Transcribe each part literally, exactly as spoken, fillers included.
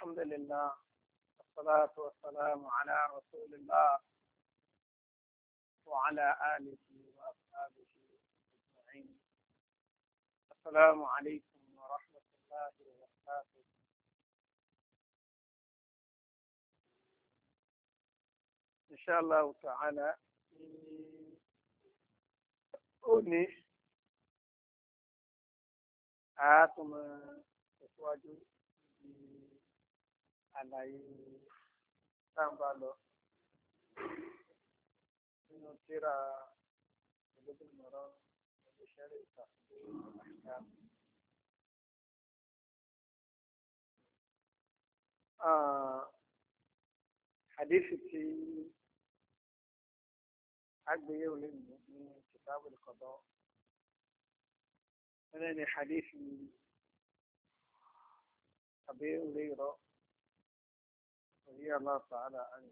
الحمد لله والصلاة والسلام على رسول الله وعلى آله وأصحابه أجمعين. السلام عليكم ورحمة الله وبركاته. إن شاء الله تعالى أني آتم أسواجه àlàyé táǹbà lọ nínú tírà Bulugh al-Maram pẹ̀lú sharh Tahdhib al-Ahkam. Hadithi tí agbéyẹ̀wò lè mú ní Kitab al-Qada nínú ní hadithi Abi Hurairah رضي الله تعالى عنه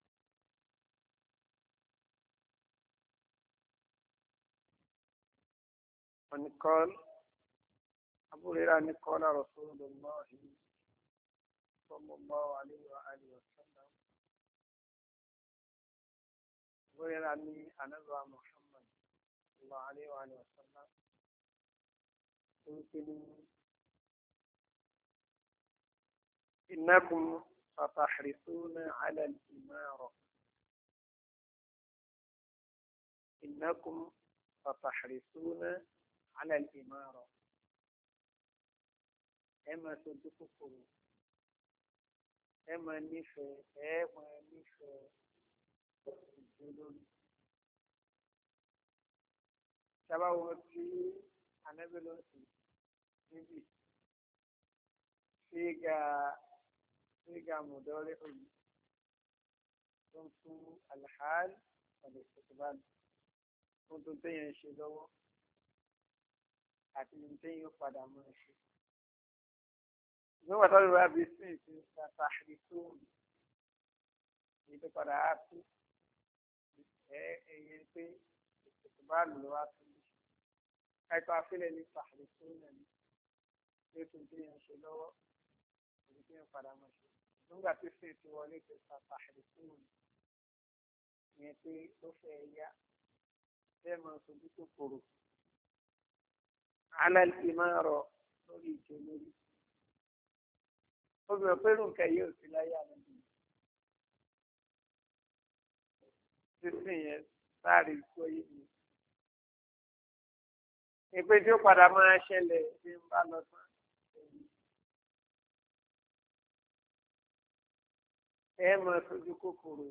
من قال أبو هريرة قال رسول الله صلى الله عليه وآله وسلم ويراني أنا محمد صلى الله عليه وآله وسلم يمكن إنكم فتحرصون على الإمارة إنكم فتحرصون على الإمارة أما صدقكم أما نفع أما نفع الجنون سبب في أنا بلوتي نبي فيجا فيجا مضارع تنصب الحال والاستقبال كنت تين شلو أكيد تين يقدر ماشي نو أتاري رابي سين تحريصون يتقدر أبي إيه ينتي استقبال الوقت أي كافيل تحريصون يتم تين شلو يتم يقدر ماشي nígbà tí sì ti wọlé ti pàtàkì fún mi yẹn pé ó fẹ́ yá bẹ́ẹ̀ máa sojú kòkòrò alálìkí máa rọ lórí ìjọ lórí obìnrin pé nǹkan yóò sí láyé àlejò sísìn yẹn láàrin ìkó yìí ni ìpè tí ó padà máa ṣẹlẹ̀ bí ń bá lọ tán. ẹ máa sojú kòkòrò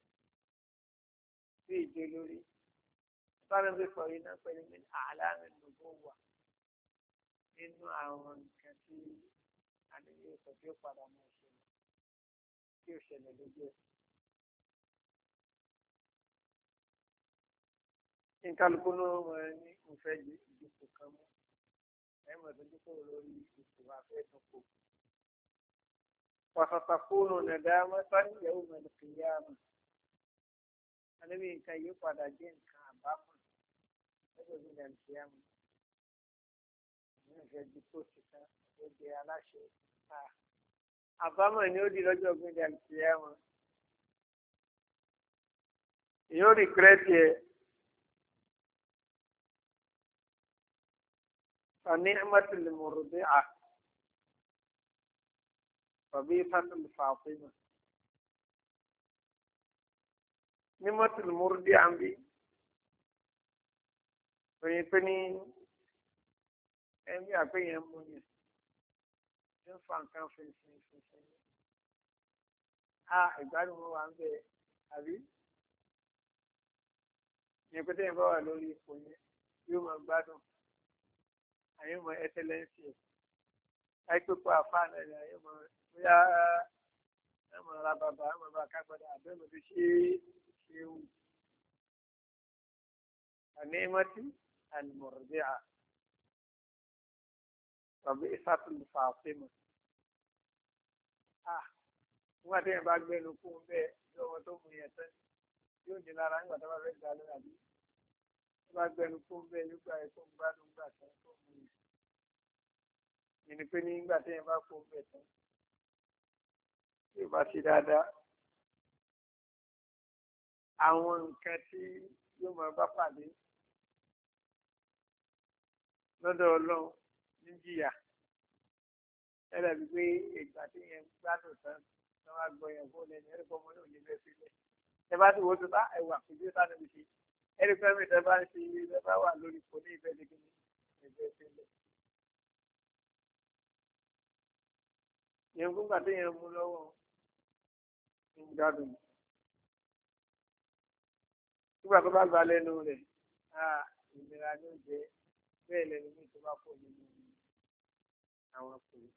sí ìjẹ lórí sáré bí sọ yìí náà pẹ̀lú ní àlàáfíà lóko wà nínú àwọn nǹkan tí àdéhùn sọ tí ó padà máa ṣẹlẹ̀ tí ó ṣẹlẹ̀ lójú ẹ̀. nkálukú náà wọn ní ìfẹ́ ìdìbò kan mú ẹ máa sojú kòkòrò lórí ìṣòwò afẹ́ tó kù. وستكون ندامة يوم القيامة النبي كان يقعد جين كعبام يوم القيامة من جد كوسكا يجي على شيء عبام يودي رجع من القيامة يو regret فنعمة المرضعة طبيعة الفاطمة نعمة المرضعة بي فيبني أمي أبي أموني ينفع كان في في في في ah ìgbádùn wọn wà ń bẹ àbí ní pété yẹn bá wà lórí ipò yẹn yóò máa gbádùn àyè mọ ẹsẹlẹǹsì ẹ àìpépọ àfáà náà ni àyè mọ bóyá ẹ mọ ra bàbá ẹ mọ bá kágbádá àbẹ́mọ tó ṣe ṣe wù ànímọ́tì àlùmọ̀rọ̀dẹ́à tàbí ìsàtúlù fàáfẹ́mọ̀. nígbà tí yẹn bá gbẹnu kún un bẹ́ẹ̀ ní ọmọ tó mú yẹn tán yóò ní lára nígbà tó bá fẹ́ gbà lóra bí tó bá gbẹnu kún un bẹ́ẹ̀ yóò gbà yẹn tó ń gbádùn gbà tán tó mú yẹn. ìní pé nígbà tí yẹn bá kún un bẹ́ẹ̀ tán ó bá ṣe dáadáa àwọn nǹkan tí yóò máa bá pàdé lọ́dọ̀ ọlọ́run ní jìyà ẹ̀rọ bíi pé ìgbà tí yẹn gbádùn tán tí wọ́n á gbọ́ yẹn fún lẹ́nu ẹ̀rọ bọ́ ọmọ náà ní bẹ́ẹ̀ sílẹ̀ ẹ bá ti wo tó bá ẹwà kò dé sáà níbi ṣe ẹ̀rọ fẹ́mi tẹ bá ń ṣe ẹ bá wà lórí kò ní ìfẹ́ dídí ní ẹgbẹ́ sílẹ̀. yẹn fún gbà tí yẹn mú lọ́wọ́ ń gbádùn nígbà tó bá gba lẹ́nu rẹ̀ ìlera ló jẹ́ bẹ́ẹ̀ lẹ́nu mi tó bá pọ̀ nínú àwọn ọkùnrin.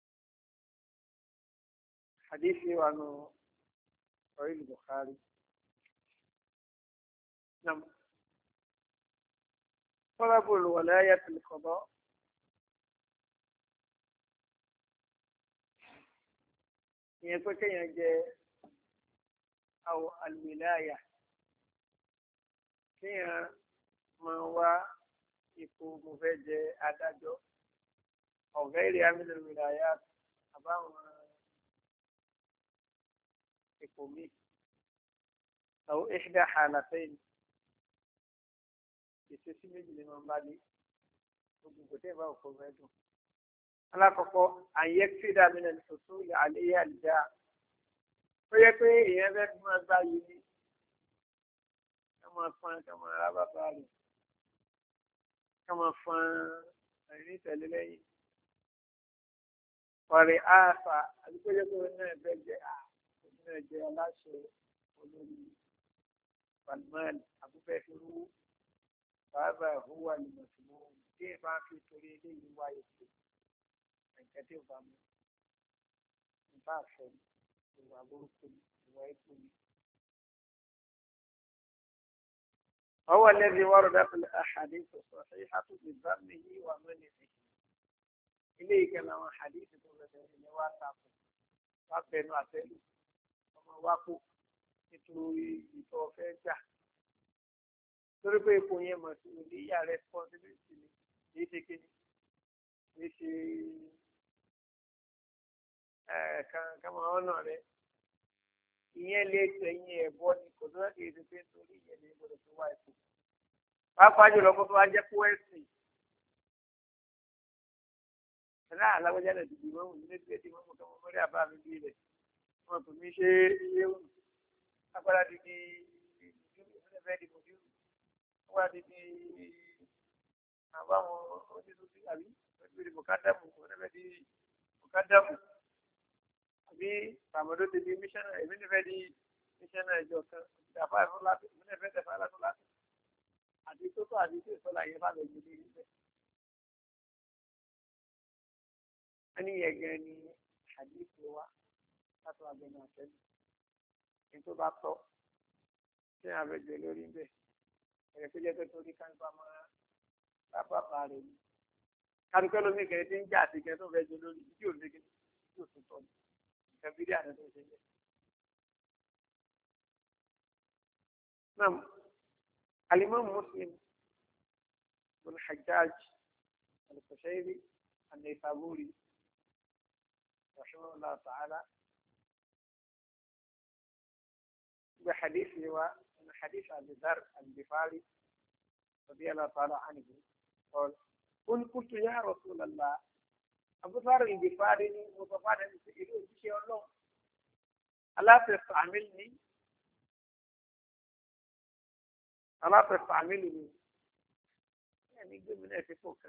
Hadithi wa no Sahih Bukhari. Nam. طلب الولاية القضاء ìyẹn pé kéèyàn jẹ àwọn alwilaya kéèyàn máa wá ipò mo fẹ́ jẹ adájọ́ ọ̀gá èrè amínú wilaya àbáwọn ipò mi àwọn ihda halatayn ìṣesí méjì ni wọ́n bá dé gbogbo kò tẹ́ ẹ bá òkú mẹ́dùn. alákọ̀ọ́kọ́ àyè fídà mi nà lùsùsù àléyé àlìjá ó yẹ pé èèyàn fẹ́ fi máa gbá yìí ní ká máa fan ká máa rá bàbá rẹ̀ ká máa fan àìní tẹ̀lé lẹ́yìn ọ̀rẹ́ àfà àdúgbò yẹ pé náà fẹ́ jẹ́ à òun náà jẹ́ aláṣẹ olórí balmaal àbúfẹ́ fi rú bàbá ìhùwà lùmọ̀tìmọ̀ tí ẹ bá fi torí eléyìí wáyé pé nǹkan tí ò bá mú nípa àfẹ ìwà burúkú ìwà ikú ni. هو الذي ورد في الأحاديث الصحيحة بذمه ومنعه. إليه كلام حديث اللي واتقوا وابنوا أتلوا وما وقوا nítorí ìtọ́fẹ́ jà torí pé ipò yẹn mọ̀ sí ní ìyá responsibility ni kì í ṣe kéde kì í ṣe kan kama ọ̀nà rẹ̀ ìyẹn lè tẹ̀yìn ẹ̀bọ ni kò tó láti èdè pé nítorí ìyẹn lè gbọdọ̀ tó wá ipò pàápàá jùlọ kó tó wá jẹ́ kó ẹ̀sìn ẹ̀rọ alágbèjà lè dìbò mọ́mù ní létí létí mọ́mù tó mọ́ mọ́rí àbá mi bí rẹ̀ wọn kò ní ṣe iye wù agbára di di ìfúnẹ̀fẹ́ di mòdìrú wọ́n wá di di àbáwọn oníṣòwò àbí wọ́n ti di mọ̀kádàmù ìfúnẹ̀fẹ́ di mọ̀kádàmù àbí tàmọ́dó ti di míṣánná ìfúnẹ̀fẹ́ di míṣánná ìjọ kan ìdàpá ìfúnlá ìfúnẹ̀fẹ́ tẹ̀fà látọ̀lá àti tó tó àti tó ìsọ̀lá yẹn bá lọ ju ní ibẹ̀. wọ́n ní yẹ̀gẹ́ ni àdìsí wa látọ̀ àgbẹ̀nà àtẹ́lẹ̀ ní tó bá tọ́ tí a fẹ́ jẹ lórí ń bẹ̀ ẹ̀rẹ̀ tó jẹ́ pé torí káńpá máa lábàbà rẹ̀ ni kárùkẹ́ lómi kẹ́rẹ́ tí ń jà àti kẹ́rẹ́ tó fẹ́ jẹ lórí tí ò lé tí ò tó tọ́ ni nǹkan bíi àná tó ṣe lẹ̀. náà alimọ́ Muslim bin Hajjaj al-Qushayri an-Naysaburi rahimahullah ta'ala بحديث هو من حديث أبي ذر الغفاري رضي الله تعالى عنه قال قل قلت يا رسول الله أبو ذر الغفاري مصطفى إليه شيء الله ألا تستعملني ألا تستعملني يعني يقول من أي فوق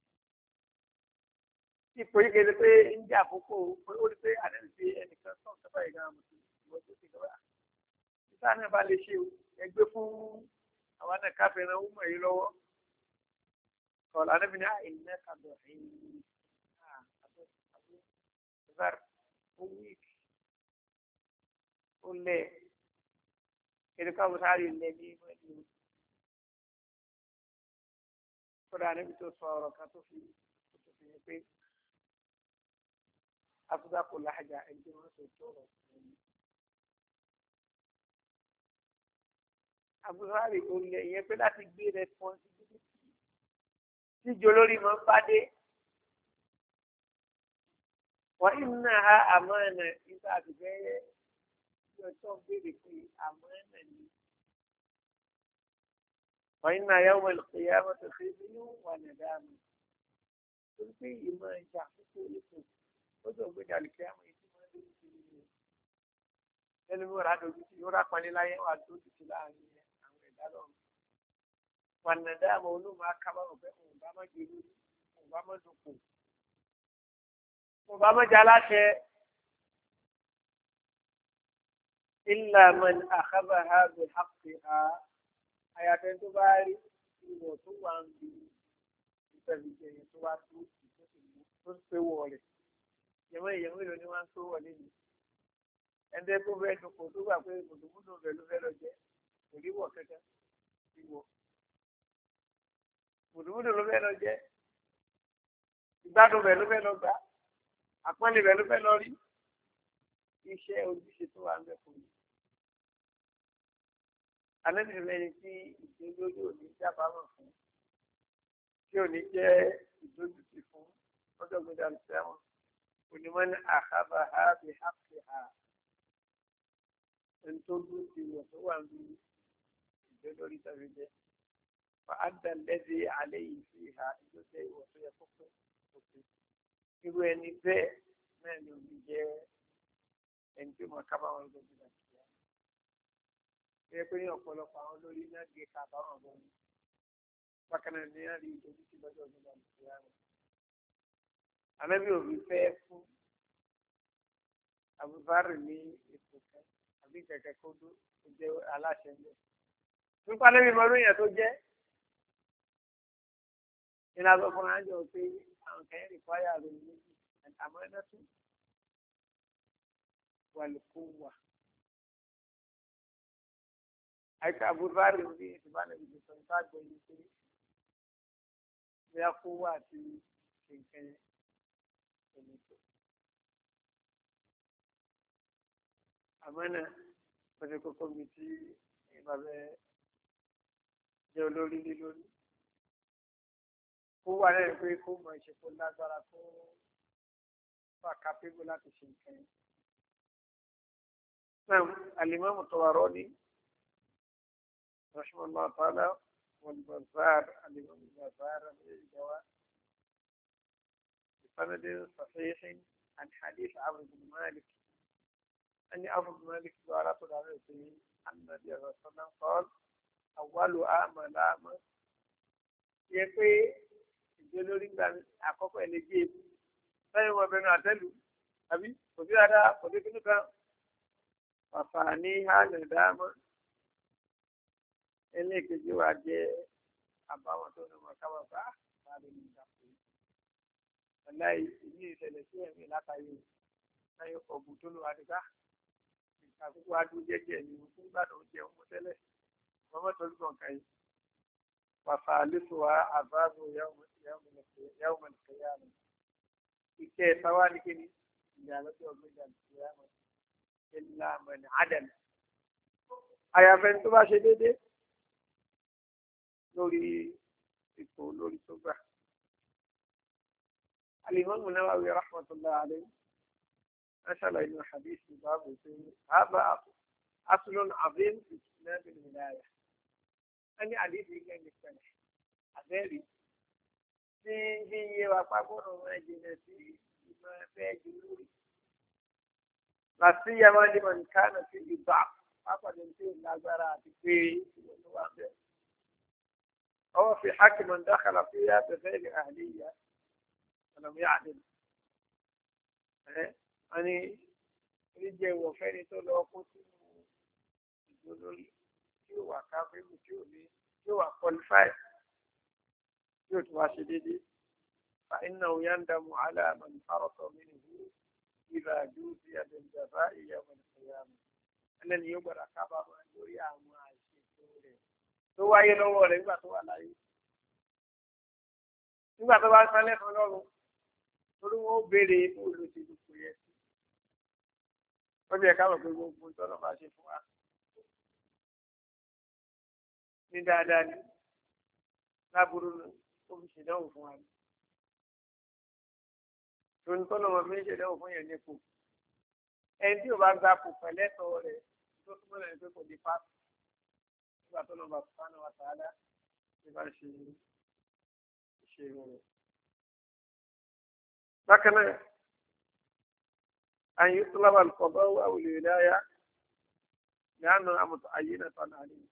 ipò yìí kéde pé ń jà àkókò ó rí pé àdéhùn sí ẹnìkan tó ń sọ́kọ̀ ìgbà mùsùlùmí ìwọ́n tó ti gbà sáà náà bá lè ṣe ẹgbẹ́ fún àwọn náà káfíńrán ó mọ̀ èyí lọ́wọ́ ọ̀la níbi ní àìní ẹ̀kadọ̀ ẹ̀yìn àbúzár ó wíìkì ó lẹ̀ kéde káwọn sáré lẹ̀ ní ìmọ̀lẹ́ kódà níbi tó sọ ọ̀rọ̀ kan tó fi tó fi yẹ pé àbúzár kò láàjà ẹgbẹ́ wọn tó tó rọ̀ ẹ̀yìn. àbúrárì olè yẹn pé láti gbé responsibility tíjọ lórí máa ń bá dé wọ́n iná ha àmọ́ ẹ̀nà nígbà tí bẹ́ẹ̀ tí ọjọ́ béèrè pé àmọ́ ẹ̀nà ni. wọ́n iná yawma al-qiyamati khizyun wa nadamun. torí pé ìmọ̀ ìjà àkókò ètò ó jọ gbé dàlùkẹ́ àwọn ètò máa ń lé sí i. ẹni mi wọ́n rà dojú sí yóò rà paniláyé wà dojú sí láàrin àwọn ẹ̀dá lọ́rùn. wà nadamun olóòmù akábàrọ̀ bẹ́ẹ̀ òun bá má gbé lórí òun bá má dùnkù. òun bá má jẹ́ aláṣẹ. illa man akhadhaha bihaqqiha àyàfẹ́ tó bá rí ìwọ̀ tó wà ń bí ìfẹ̀lùjẹ yẹn tó wá tó tó ń pé wọ̀ rẹ̀ yẹmọ ìyẹmọ ìlú ni wọ́n ń pé wọ̀ lẹ́yìn ẹ̀ńdẹ́ tó fẹ́ dùn kò tó gbà pé mùtùmùtù rẹ̀ ló fẹ́ lọ jẹ́ kò ní wọ̀ kẹ́kẹ́ ìwọ̀ mùtùmùtù ló fẹ́ lọ jẹ́ ìgbádùn rẹ̀ ló fẹ́ lọ gbà àpọ́nlé rẹ̀ ló fẹ́ lọ rí iṣẹ́ ojúṣe tó wà ń bẹ̀ fún mi. Àlẹ́bìnrin ẹni tí ìdílójú òní jábàámọ̀ fún tí òní jẹ́ ìdójútì fún ọjọ́ gbọdọ̀ sẹ́wọ̀n onímọ̀ ní àhábà hábì hábì hà ẹni tó dún ti wọ̀ tó wà ní ìgbé lórí tàbí jẹ́ wà á dà lẹ́dí alẹ́ yìí sí ìhà ìjọ jẹ́ ìwọ̀ tó yẹ kókó òkè irú ẹni bẹ́ẹ̀ náà ni òní jẹ́ ẹni tí mo kábàámọ̀ ọjọ́ gbọdọ̀ ẹ pé ní ọ̀pọ̀lọpọ̀ àwọn olórí náà gbé kábàámọ̀ ọ̀gbọ́n mi bákan náà ní àrí ìdójú sí lọ́jọ́ ìgbà ìgbà rẹ̀. Ànábì òbí fẹ́ fún Abubakar ní ètò kan àbí kẹ̀kẹ́ kó dó tó jẹ́ aláṣẹ ń bẹ̀. nípa níbi ìmọ̀lú yẹn tó jẹ́ ìlànà àgbọ̀fọ̀n àjọ pé àwọn kẹ́yìn rí fáyà rẹ̀ méjì àmọ́ ẹ̀dá tún wà lóko wà. àìsí Abubakar ní ìtìbánilẹ̀ ìdìbò nípa àgbẹ̀ yìí pé bóyá kó wà àti nǹkan ẹ̀mí tó. àmọ́ náà wọ́n ti kókó mi tí ìgbà bẹ́ẹ̀ jẹ́ olórí lé lórí. kó wà lẹ́yìn pé kó mọ ìṣèkó lágbára kó wà kápébù láti ṣe nǹkan yẹn. náà Al-Imam Tabarani رحمه الله تعالى والبزار الإمام البزار الجواد بسند صحيح عن حديث عمرو بن مالك أن عمرو بن مالك زارت عليه أن النبي صلى الله عليه وسلم قال أول أعمال أعمال يقول ìjọlórí gbà mí àkọ́kọ́ ẹ̀ lè gbé ebi sẹ́yìn wọn bẹnu àtẹ́lù àbí kò sí dáadáa kò sí kíní kan wàfà ní hàlẹ̀ dáàmọ́ ẹlẹ́ẹ̀kejì wa jẹ́ àbáwọn tó ní wọn káwọn bá sáré ní ìdàpọ̀ yìí. ọ̀la ìní ìṣẹ̀lẹ̀ sí ẹ̀mí látàrí láyé ọ̀gùn tó lò wádìí àkókò adú jẹ́jẹ́ ni mo fún gbàdọ̀ jẹun mo tẹ́lẹ̀ wọ́n mọ̀ tọ́jú kọ̀ọ̀kan yìí. wàfà àlùfò wa àbáàbò yàwó mọ̀lẹ́kẹ̀yà mi. ìkẹ́ ẹ̀ta wá ní kíni ìyá lọ́jọ́ ọ̀gbẹ́jà ìyá mọ̀ ẹ̀là mọ̀nà àdàlù. àyàfẹ́ tó bá ṣe déédéé lórí ipò lórí tó gbà. Al-Imam Nawawi rahmatullahi alayhi أشار إلى حديث باب هذا أصل عظيم في إسلام الولاية. أنا حديث كان يستمع أدري في هي وقابون وجنتي ما فيجلوري لا سيما لمن كان في ضعف أقل يمكن النظرات في الوضع أو في حق من دخل فيها بغير أهلية ولم يعدل أني oríjẹ ìwọ̀fẹ́ni tó lọ kó sínú ìjọ lórí tí ó wà káfíńmù tí ó ní tí ó wà qualify tí ó tún wá ṣe déédéé fa iná yandamu ala man farata minhu idha juziya bil jaza'i yawm al-qiyamah ẹlẹ́ni yóò gbọ́dọ̀ kábàámọ̀ lórí àwọn àìṣètò rẹ̀ tó wáyé lọ́wọ́ rẹ̀ nígbà tó wà láyé nígbà tó bá ń sálẹ̀ fún ọlọ́run torí wọn ó béèrè olùsèlú kò yẹ sí wọ́n bí ẹ̀ka mọ̀ pé gbogbo ìtọ́nà máa ṣe fún wa ní dáadáa ní láburú ó fi ṣèdánwò fún wa ní. tòun tó lọ́wọ́ fi ń ṣe dẹ́wọ̀ fún yẹn nípò ẹni tí ò bá gba kò pẹ̀lẹ́tọ̀ rẹ̀ tó túmọ̀ lẹ́yìn pé kò di pàṣẹ nígbà tó lọ́wọ́ subhanahu wa ta'ala tí bá ṣe ṣe rẹ̀. bákan náà an yutlaba al-qada'u aw al-wilaya li'annaha muta'ayyinatun alayhi.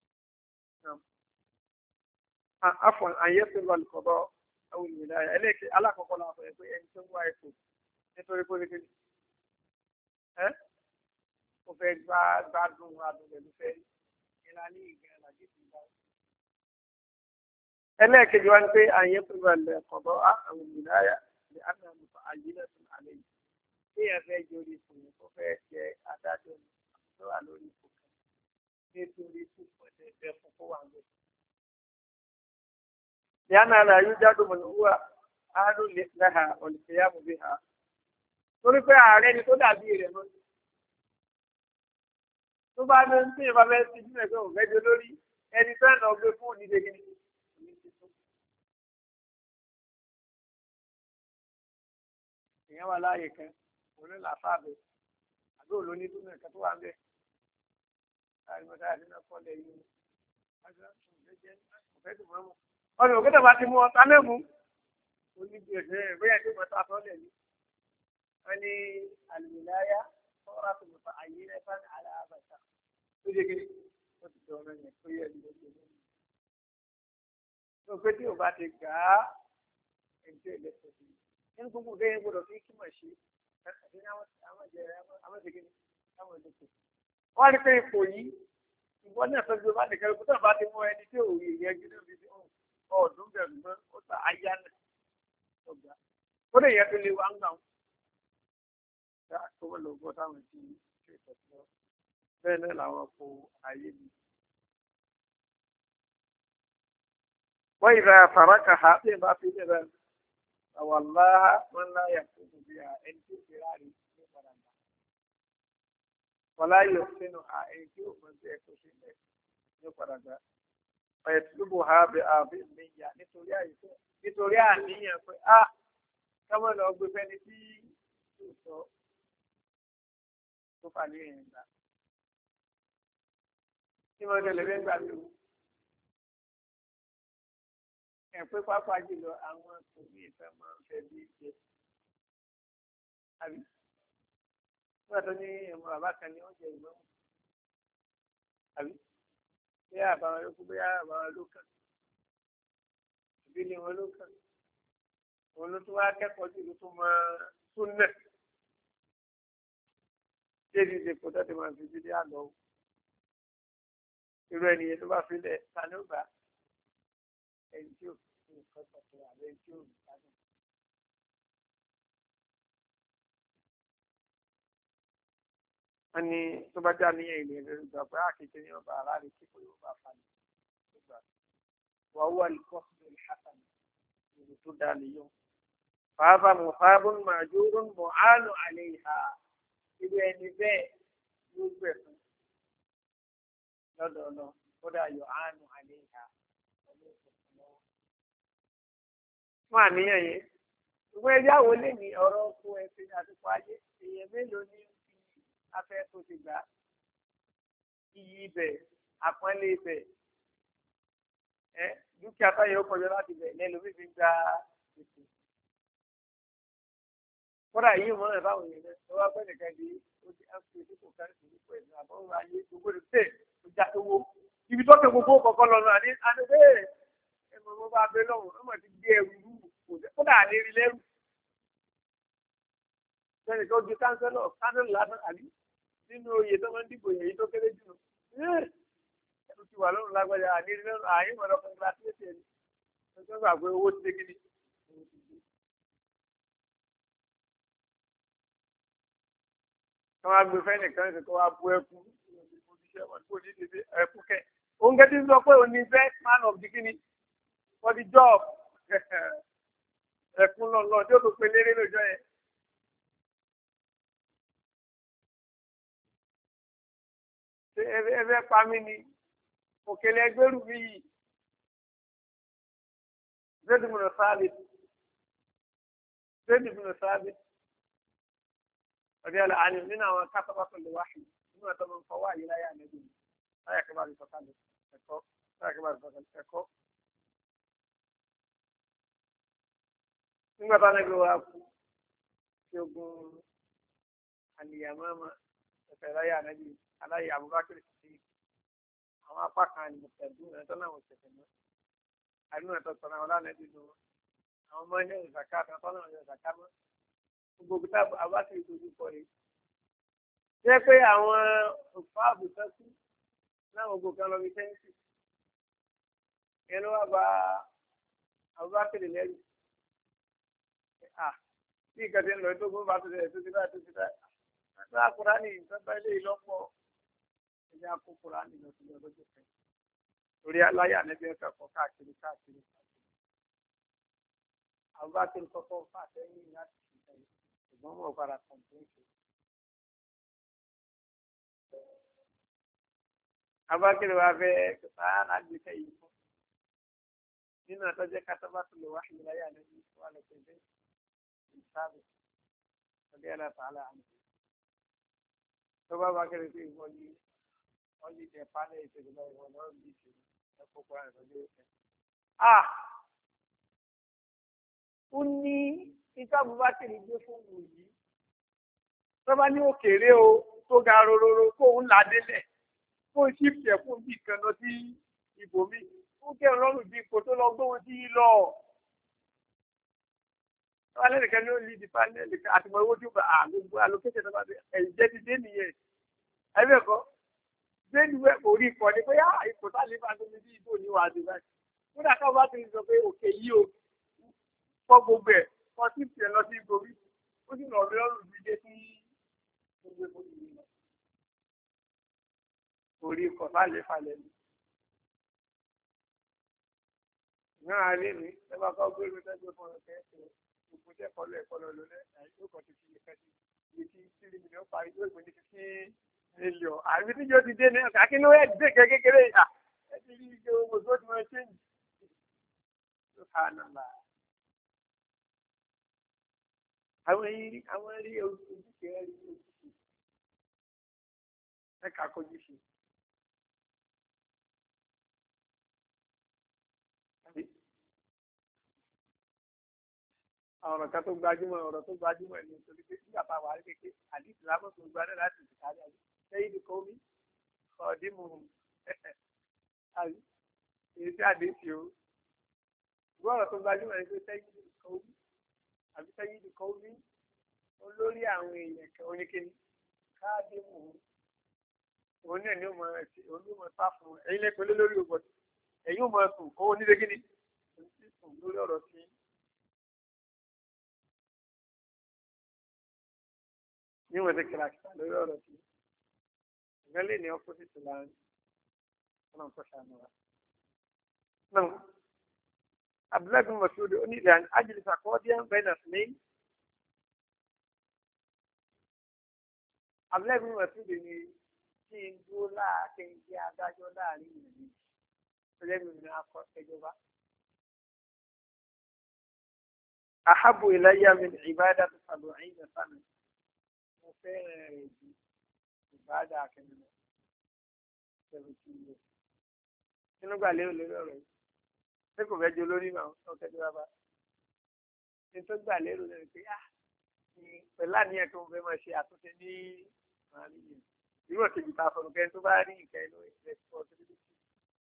عفوا أن يطلب القضاء أو الولاية إليك على كل هذا يقول أن تسوى يكون nítorí pé kí ni ẹ́ o fẹ́ gbá gbádùn adùn lẹ́nu fẹ́ ìlànà ìgbẹ́ àlàjì tó ń bá wọn. ẹlẹ́ẹ̀kejì wa ni pé àyè tó bá lẹ̀ kọ̀dọ̀ àwọn ìlàyà ní àná nípa àyílẹ̀ tó àlẹ́ yìí tí ẹ fẹ́ jẹ orí ipò yẹn tó fẹ́ jẹ adájọ́ tó wà lórí ipò kan nítorí púpọ̀ ẹ̀ẹ́dẹ́ fún kó wà lórí. لأن لا يوجد من هو أهل لها والقيام بها torí pé ààrẹ ni tó dàbí rẹ̀ mọ́ tó bá ní tí ìbá fẹ́ ti jùlọ pé òun fẹ́jọ lórí ẹni tó ẹ̀nà ọgbẹ́ fún oníṣe gidi èèyàn wà láàyè kan òun ní làfáàbẹ̀ àbí òun ló ní tó mẹ́ẹ̀kan tó wà ń bẹ̀ láàrin mọ́tà àti náà kọ́lẹ̀ yìí ọ̀nà òkúta bá ti mú ọta mẹ́mú onígbèsè bóyá tó mọ́ta sọ́lẹ̀ ní wọ́n ní àlùmíláyà tọ́ra tó mọ́ta àyè ẹ̀fà ní aláàbàtà tó dé kiri ó ti dọ̀rọ̀ yẹn tó yẹ ní oṣù tó ní. tó pé tí o bá ti gà á ẹ̀jẹ̀ ìlẹ̀kùn sí nínú gbogbo bẹ́ẹ̀ gbọ́dọ̀ fi kí mọ̀ ṣe àti ní àwọn ìjẹ̀rẹ̀ àwọn ìjẹ̀kẹ́ àwọn ìjẹ̀kẹ́. wọ́n rí pé ipò yìí ìwọ́n náà fẹ́ gbé bá nìkan kó tó bá ti mú ẹni tí òun yìí yẹn gidi òbí ọdún bẹ̀rù mọ́ ó ta ayá náà ọgbà ó lè yẹ kí lè wá ń gbà wọn. ṣá tó wọ́n lọ gbọ́ táwọn ti ṣe ìtọ́jú lọ bẹ́ẹ̀ náà làwọn kó ayé mi. wọ́n ìrà fàrákà ha bí ẹ bá fi lè rẹ̀ àwàlá wọn láyà tó kù bí i ẹni tó fi ráàrí ní padà gbà. wọ́n láyọ̀ sínú ha ẹni tí ó mọ̀ sí ẹ̀kọ́ sílẹ̀ ní padà gbà. ọ̀yẹ̀tìlúbù ha bẹ àbí ìmìyà nítorí àìsàn nítorí àníyàn pé a kámọ́ lọ gbé fẹ́ni tí yóò sọ tó fà ní ìrìn ìgbà. tí wọ́n tẹ̀lé fẹ́ gbà tó ẹ̀ pé pápá jùlọ àwọn tòmí ìfẹ́ máa ń fẹ́ bí ìjẹ. àbí wọ́n tó ní ẹ̀mọ́ bàbá kan ní oúnjẹ ìgbọ́n. àbí bí àbáwọn yòókù bí àbáwọn ló kàn ìbí ni wọn ló kàn òun ló tún wá kẹ́kọ̀ọ́ jù ló tún mọ súnà débi ìdèkò tó ti máa fi dídí àlọ́ irú ẹnìyẹn tó bá filẹ̀ tani ó gbà ẹni tí ò fi nǹkan tọ̀tọ̀ àbẹ ẹni tí ò ní gbádùn. wọ́n ní tó bá já níyẹn ìlú ẹ̀rọ ìgbà pé àkété ní ọba aráàlú tí kò yóò bá falẹ̀ nígbà wà wà lùkọ́sùn lórí hasan ìlú tó dá nìyó. fàáfà mùfáàbùn màjúrún mùhánù àlẹ́ ìhà irú ẹni bẹ́ẹ̀ ló gbẹ̀ fún lọ́dọọlọ kódà yóò hánù àlẹ́ ìhà fún àníyàn yẹn. ṣùgbọ́n ẹjẹ́ àwọn olè ní ọ̀rọ̀ ọkọ̀ ẹ̀sìn àtìkọ́ ayé èèyàn mélòó ní afẹ́ tó ti gbà iyì ibẹ̀ àpọ́nlé ibẹ̀ ẹ dúkìá táyà ó kọjọ láti bẹ̀ lẹ́nu fífi gba ètò. kódà yìí mọ́ ẹ̀ báwọn yẹn lọ wá pẹ́ nìkan di ó ti á fi dípò kárí sí dípò ẹ̀ náà àbọ̀wọ̀ ayé gbogbo rẹ̀ tẹ̀ ó já owó ibi tó tẹ gbogbo kọ̀ọ̀kan lọ́nà àní àní bẹ́ẹ̀ ẹ̀ mọ̀ mọ́ bá bẹ́ lọ́wọ́ ọmọ ti gbé ẹrù rú kódà àlérí lẹ́rù. sẹ́ni tó di kánsẹ́lọ̀ kánsẹ́lọ̀ lásán àbí nínú oyè tó máa ń dìbò yẹn tó kéré jù ẹnu ti wà lọ́rùn lágbájá àlérí lẹ́rù àyè mọ̀ lọ́kàn gba tí ó ṣe ní ẹgbẹ́ gbà pé owó ti dé kíní. wọ́n á gbé fẹ́ẹ̀nì kan ṣe kó wá bú ẹkú ẹkú kẹ́ òun kẹ́ ti sọ pé òun ni best man of the kíní for the job ẹkún lọ́nà tí ó tó pe léré lójọ́ yẹn. ṣé ẹfẹ́ pa mí ni òkèlè ẹgbẹ́rù mi yìí zedimuna sáàlì Zayd ibn Thabit radiyallahu anhu nínú àwọn kásábàtò lè wáhì nínú àtọ́ máa ń fọwọ́ àyè láyé ànẹ́bí láyé kí wọ́n bá sọ̀kalẹ̀ ẹ̀kọ́ láyé kí wọ́n bá sọ̀kalẹ̀ ẹ̀kọ́. nígbà táwọn ẹgbẹ́ wa kú tí ogun àlìyàmọ́mọ́ ẹ̀fẹ̀ láyé ànẹ́bí aláyé Abubakar sí àwọn apá kan àlìmọ̀tẹ̀dún ẹ̀tọ́ náà wọ́n ṣẹ̀ṣẹ̀ mọ́ àdúrà ẹ̀tọ́ sọ̀rọ̀ àwọn lánàá nínú àwọn ọmọ ilé ìzàká àtàtọ́ náà yọ ìzàká mọ́ gbogbo tá a bá ti dojú kọ rèé jẹ́ pé àwọn òfò àbùtọ́ sí láwọn gbogbo kan lọ bí tẹ́ǹtì yẹn ló wá bá Abubakar lẹ́rù bí ìkàtí ń lọ tó gbọ́n bá tó tẹ̀ tó ti bá tó ti bá àti àkùránì ìtọ́gbà ilé ìlọ́pọ̀ ẹ̀jẹ̀ àkó kùránì lọ sí ọdún tó fẹ́ torí aláyà níbi ẹ̀ka kọ káàkiri káàkiri káàkiri Abubakar kọ́kọ́ fà sẹ́yìn láti ṣiṣẹ́ ṣùgbọ́n mọ̀ padà kọ̀ǹpẹ́ǹtì. Abubakar wa fẹ́ sáà lágbèsè yìí fún nínú àtọ́jẹ́ kátábàtò lè wá ìlàyà níbi wà lọ́pẹ́ bẹ́ẹ̀ ìsáàbì ọdẹ ẹ̀rọ tààlà àmì tó bá bá kéré sí ìwọ ní wọ́n ní ìjẹ pálẹ̀ ìṣèlú lọ ìwọ lọ́rùn bí ìṣèlú ẹ̀kọ́ kọ́ àrùn lọ́jọ́ ìfẹ́. a ó ní ìta Abubakar gbé fún wù yìí tó bá ní òkèèrè o tó ga rororo kó ń là délẹ̀ kó ń ṣífì ẹ̀ fún bí kan lọ sí ibòmí ó kẹ́ ọlọ́run bí ipò tó lọ gbóhùn sí lọ. Wọ́n nìkan ní ó lè di panel àtìmọ̀ owó tí ó bá àgbègbè allocation tó bá dé ẹ̀yìn jẹ́ ti dé nìyẹn. Ẹgbẹ́ kan dé níwẹ̀ kò rí ikọ̀ ní pé á ipò tá lè bá tóbi bí ibò ní wàá dé báyìí. Kódà káwọn bá ti sọ pé òkè yìí o fọ́ gbogbo ẹ̀ fọ́ sí ìpìlẹ̀ lọ sí ibòmí ó sì rọ̀ mí lọ́rùn bí dé sí gbogbo ìbò yìí lọ. Kò rí ikọ̀ tá lè falẹ̀ ní. Náà lé mi ẹ bá kọ́ gbé mi tẹ́gbẹ́ fún ọ̀kẹ́ gbogbo jẹ́ kọlu ẹ̀kọ́ lọ lọ́lẹ́ yóò kọ́ ti fi lè fẹ́ sí iye tí tírí mi ní ó parí yóò gbé ní fífi mílíọ̀n àbí tí yóò ti dé ní ọ̀sán akínú ẹ̀ dé kékeré à ẹ ti rí ike owó tó ti máa ṣe yìí ló ká nàlá. àwọn eré àwọn eré ojúṣe ẹ rí ojúṣe ẹ̀ka kojúṣe. ọ̀rọ̀ kan tó gbajúmọ̀ ọ̀rọ̀ tó gbajúmọ̀ ni nítorí pé nígbà tá a wà kékeré àdìsí lábọ̀ tó gbadé láti ìtàlẹ̀ àdìsí lẹ́yìn ìdíkọ́ omi ọ̀dìmù èyí tí àdìsí o ìwé ọ̀rọ̀ tó gbajúmọ̀ ni pé lẹ́yìn ìdíkọ́ omi àbí lẹ́yìn ìdíkọ́ omi olórí àwọn èèyàn kan oníkíní káàdìmù òun náà ni ó mọ ẹtì òun ni ó mọ sáfù ẹ̀yin lẹ́pẹ́ lórí ògbọ̀n ẹ̀yin ò mọ sùn owó nílé kíní òun sì sùn lórí ọ̀rọ̀ sí níwọ̀n ti kìlàkìlà lórí ọ̀rọ̀ tí ìgbẹ́lẹ̀ ní ọ́pọ́sìtì láàrin ọ̀nà ìkọ́ṣà náà. náà Abdullahi bin Mas'ud onílẹ̀ àni ajilisa qadiyan bayna ithnayn. Abdullahi bin Mas'ud ní kí n dúró láàkín kí adájọ́ láàrin ìlú tó jẹ́ mi ní akọ ìjọba. ahabbu ilayya min ibadati sab'ina sana. Mo fẹ́ràn rẹ̀ ju ìbáàdà akẹ́nìmọ̀ seventy years. Nínú gbà lérò lórí ọ̀rọ̀ yìí, ṣé kò fẹ́ jẹ olórí náà ọ̀kẹ́dẹ́ bàbá? Ní tó gbà lérò lórí pé á pẹ̀lú àníyàn tó ń fẹ́ máa ṣe àtúnṣe ní màálù yìí. Irú òkèjì ta sọ̀rọ̀ kẹ́ni tó bá rí nǹkan inú ìṣẹ́ tó ọdún níbi tí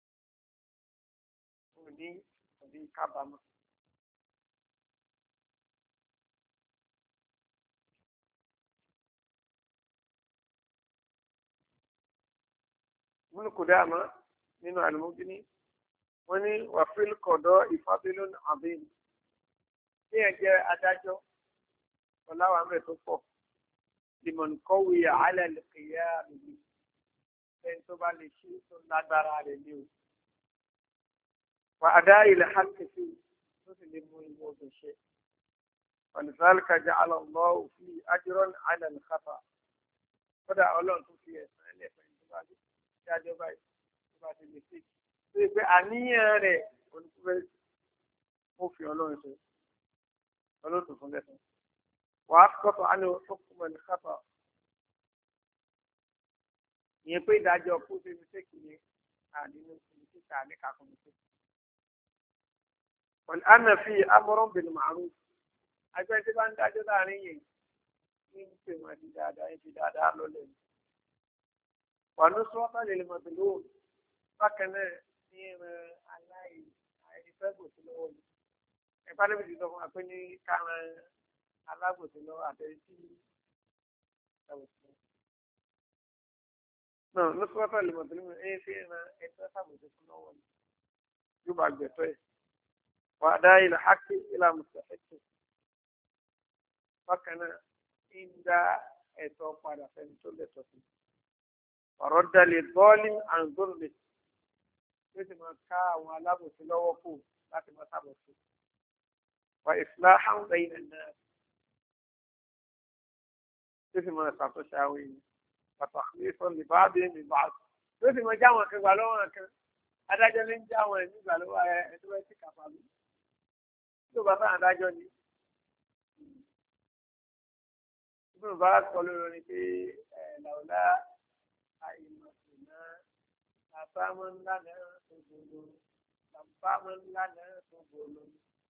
kò ní kò ní kábàámọ̀. Ibn Qudama nínú Al-Mughni wọ́n ní wàfíìl kọ̀dọ̀ ìfábílùn àbíìn tí ẹ jẹ́ adájọ́ ọ̀làwà mẹ́ tó pọ̀ liman qawiya ala al-qiyam ẹni tó bá lè ṣe tó lágbára rẹ̀ ní o. wà á dá ilẹ̀ hàkì sí tó sì lè mú ìwọ ọdún ṣe. walidhalika ja'ala Allahu fi ajran ala al-khata. kódà ọlọ́run tó fi ẹ̀sán ẹlẹ́fẹ̀ẹ́ tó bá dé dájọ́ báyìí tó bá ti lè ṣe tó yẹ pé àníyàn rẹ̀ olùkúfẹ́ ó fi ọlọ́run ṣe ọlọ́run tó fún lẹ́sàn وأسقط عنه حكم الخطأ ìyẹn pé ìdájọ́ kó ṣe mistake ni àdínú mistake àní kakọ mistake. wọ́n á nà fi amúrún bil ma'ruf agbẹ́ tí bá ń dájọ́ láàrin yìí ní ń pè wọ́n di dáadáa ń fi dáadáa lọ́lẹ̀ ni. wọ́n ní sọ́ọ́tà lè lè mọ̀tò lóhùn bákan náà ní ìran aláì àìfẹ́ bòsí lọ́wọ́ ni. ẹ̀fá níbi tí sọ fún wa pé ní káran alábòsí lọ́wọ́ àtẹ̀yí tí ẹ̀wọ̀sí. náà ní sọ́ọ́tà lè mọ̀tò lóhùn ẹ̀ fi ìran ẹ̀fẹ́ sàbòsí fún lọ́wọ́ ni. yóò bá gbẹ̀tọ́ ẹ̀. wà á dá ilẹ̀ hákì ilà mùsàfẹ́kì. bákan náà ń dá ẹ̀tọ́ padà fẹ́ni tó lẹ́tọ̀ọ́ sí. ọ̀rọ̀ dalẹ̀ bọ́ọ̀lì àǹdọ́rọ̀lẹ̀ ló sì máa ká àwọn alábòsí lọ́wọ́ kù láti máa sábòsí. wà islahan bayna an-nas ló sì máa ṣàtúnṣe àwọn èèyàn pàtàkì ní sọ lè bá dé ní bá ló sì máa já àwọn kan gbà lọ́wọ́ kan adájọ́ ló ń já àwọn ẹ̀mí gbà lọ́wọ́ ẹ̀ tó bá ti kàfà mí tó bá fún adájọ́ ni. ibùdó bá kọ lórí ni pé ẹ̀ làwùlá àìmọ̀sùn náà àbámọ́ ńlá náà tó gbòòrò àbámọ́ ńlá náà tó gbòòrò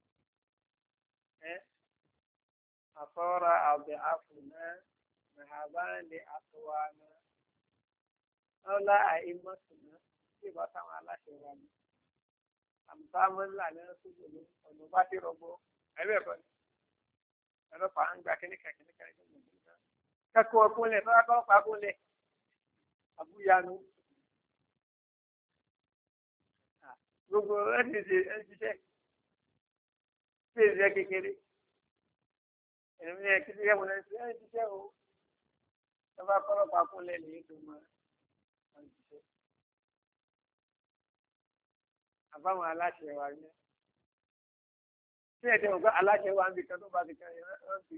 ẹ̀ àfọ́ra àbẹ̀ àfùnà nàhàbáńdé àtọwà náà lọ́lá àìmọ̀sùn náà tí ìbá táwọn aláṣẹ wà ní àbámọ́ ńlá náà tó gbòòrò ọ̀nà bá ti rọgbọ ẹ̀rọ ẹ̀kọ́ ni ọlọ́pàá ń gba kíníkà kíníkà kíníkà kẹ́kọ̀ọ́ ọkùnrin lẹ̀ fẹ́ kọ́ ọkùnrin àbúyanu gbogbo ẹni ṣe ẹni ṣiṣẹ́ ṣe ìṣe kékeré ẹni ní ẹkí ṣiṣẹ́ wọn ẹni ṣiṣẹ́ ẹni ṣiṣẹ́ o ẹ bá kọ́lọ́pàá kúnlẹ̀ ní ètò mọ́ ẹni ṣiṣẹ́ àbáwọn aláṣẹ wa ní ṣé ẹ̀dẹ̀ ọ̀gá aláṣẹ wa ń bi kan tó bá ti kan yẹn wọ́n ti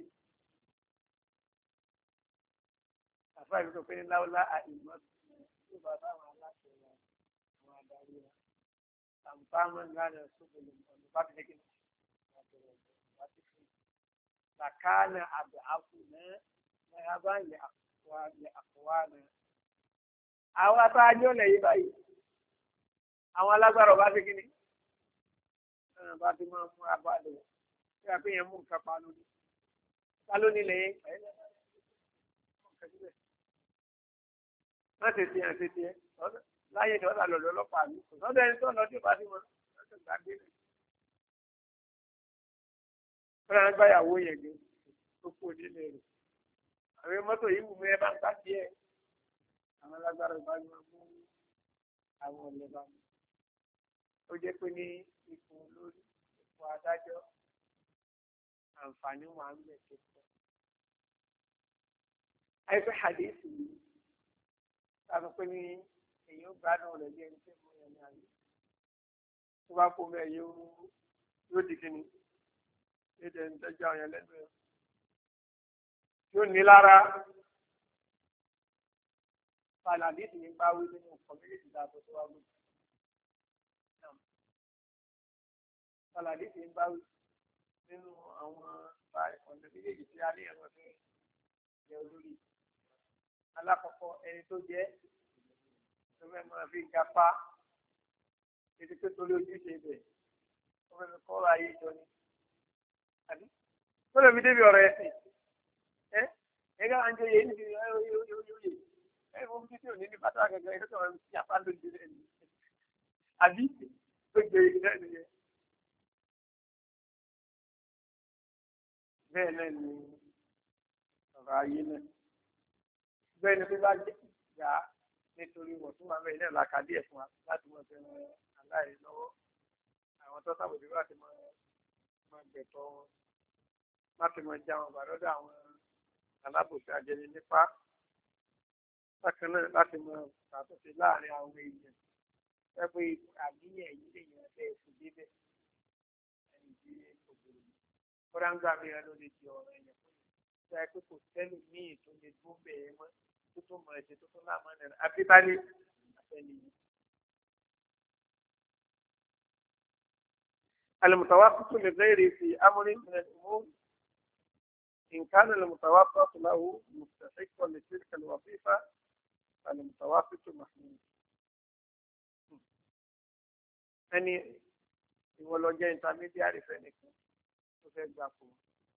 àfa ìlú tó pé ní láwùlá àìmọ́ tó bá táwọn aláṣẹ wa àwọn adarí wa àǹfààní ńláńlá ṣùgbọ́n ọ̀nà bá ti dé kí ni wọ́n ti fi làkàna àbẹ̀ àfù náà náà bá lè àkọwá náà. àwọn atájọ́ lẹ̀ yí báyìí àwọn alágbára ọba ti kí ni bá ti máa mú abáàlẹ̀ wọ̀ ṣé àpé yẹn mú nǹkan pa lónìí pa lónìí lẹ́yìn ẹ̀yẹ́ má ṣe tiẹ̀ ṣe tiẹ̀ láyé ni wọ́n là lọ́dọ̀ ọlọ́pàá mi kò sọ́dọ̀ ẹni tó lọ sí ìbá sí wọn lọ́sẹ̀ gbàgbé rẹ̀. wọ́n yàrá gbáyàwó yẹn gbé tó kú nílé rẹ̀ àwọn mọ́tò yìí wù mí ẹ bá ń gbá díẹ̀ àwọn alágbára ìbá ni wọ́n mú àwọn ọ̀lẹ́ bá mi. ó jẹ́ pé ní ipò olórí ipò adájọ́ àǹfààní wà ń bẹ̀ tó pọ̀. àìsàn hadisi yìí sábà pé ní èyí ó gbádùn rẹ̀ bí ẹni tí mo yàn ní ayé tó bá kó mẹ́ yóò di kíni yóò dẹ̀ ń tẹ́jú àwọn yẹn lẹ́nu ẹ̀ yóò ní lára fàlàdíìsì ní bá wí nínú kọ̀mílìtì dàbò tó wá gbé fàlàdíìsì ní bá wí nínú àwọn ọ̀nà méjèèjì tí a ní ẹ̀rọ fẹ́ jẹ́ olórí alákọ̀ọ́kọ́ ẹni tó jẹ́ tó fẹ́ máa fi gapá títí pé torí ojúṣe ibẹ̀ ó fẹ́ fi kọ́ra ayé jọ ni àbí tó lè fi débi ọ̀rọ̀ ẹ̀sìn ẹ́ ẹ̀ka à ń jẹ́ yẹn níbi oyè ẹ̀ fún títí òní ní bàtà gẹ́gẹ́ ẹ̀ tó ń fi apá lójú rẹ̀ ni àbí tó gbé ìgbẹ́ nìyẹn. bẹ́ẹ̀ náà ni ọ̀rọ̀ ayé náà bẹ́ẹ̀ ni bí bá yá nítorí wọ̀ tó wà bẹ́ẹ̀ náà làkàdé ẹ̀ fún wa láti mọ̀ fẹ́ aláì lọ́wọ́ àwọn tó sábòdì láti mọ̀ gbẹ̀tọ̀ wọn láti mọ̀ já wọn bàdọ́dọ̀ àwọn alábòsí ajẹni nípa bákan náà láti mọ̀ ṣàtúnṣe láàrin àwọn èèyàn fẹ́ pé àníyàn yìí lè yàn bẹ́ẹ̀ sí débẹ̀ ẹni tí òbòrò kódà ń gbà mìíràn ló lè di ọ̀rọ̀ ẹ̀yàn fún mi ṣe é pé kò tẹ́lù míì tó lè dún bẹ́ẹ̀ mọ́ tó tó mọ̀ ẹ̀ṣẹ̀ tó tó láàmú ẹ̀rọ àbíbálé àfẹ́nìyàn. المتوسط لغيره في أمر من الأمور إن كان المتوسط له مستحقا لتلك الوظيفة فالمتوسط محمود. ẹni ìwọ lọ jẹ́ intermediary fẹ́nìkan tó fẹ́ gbà fún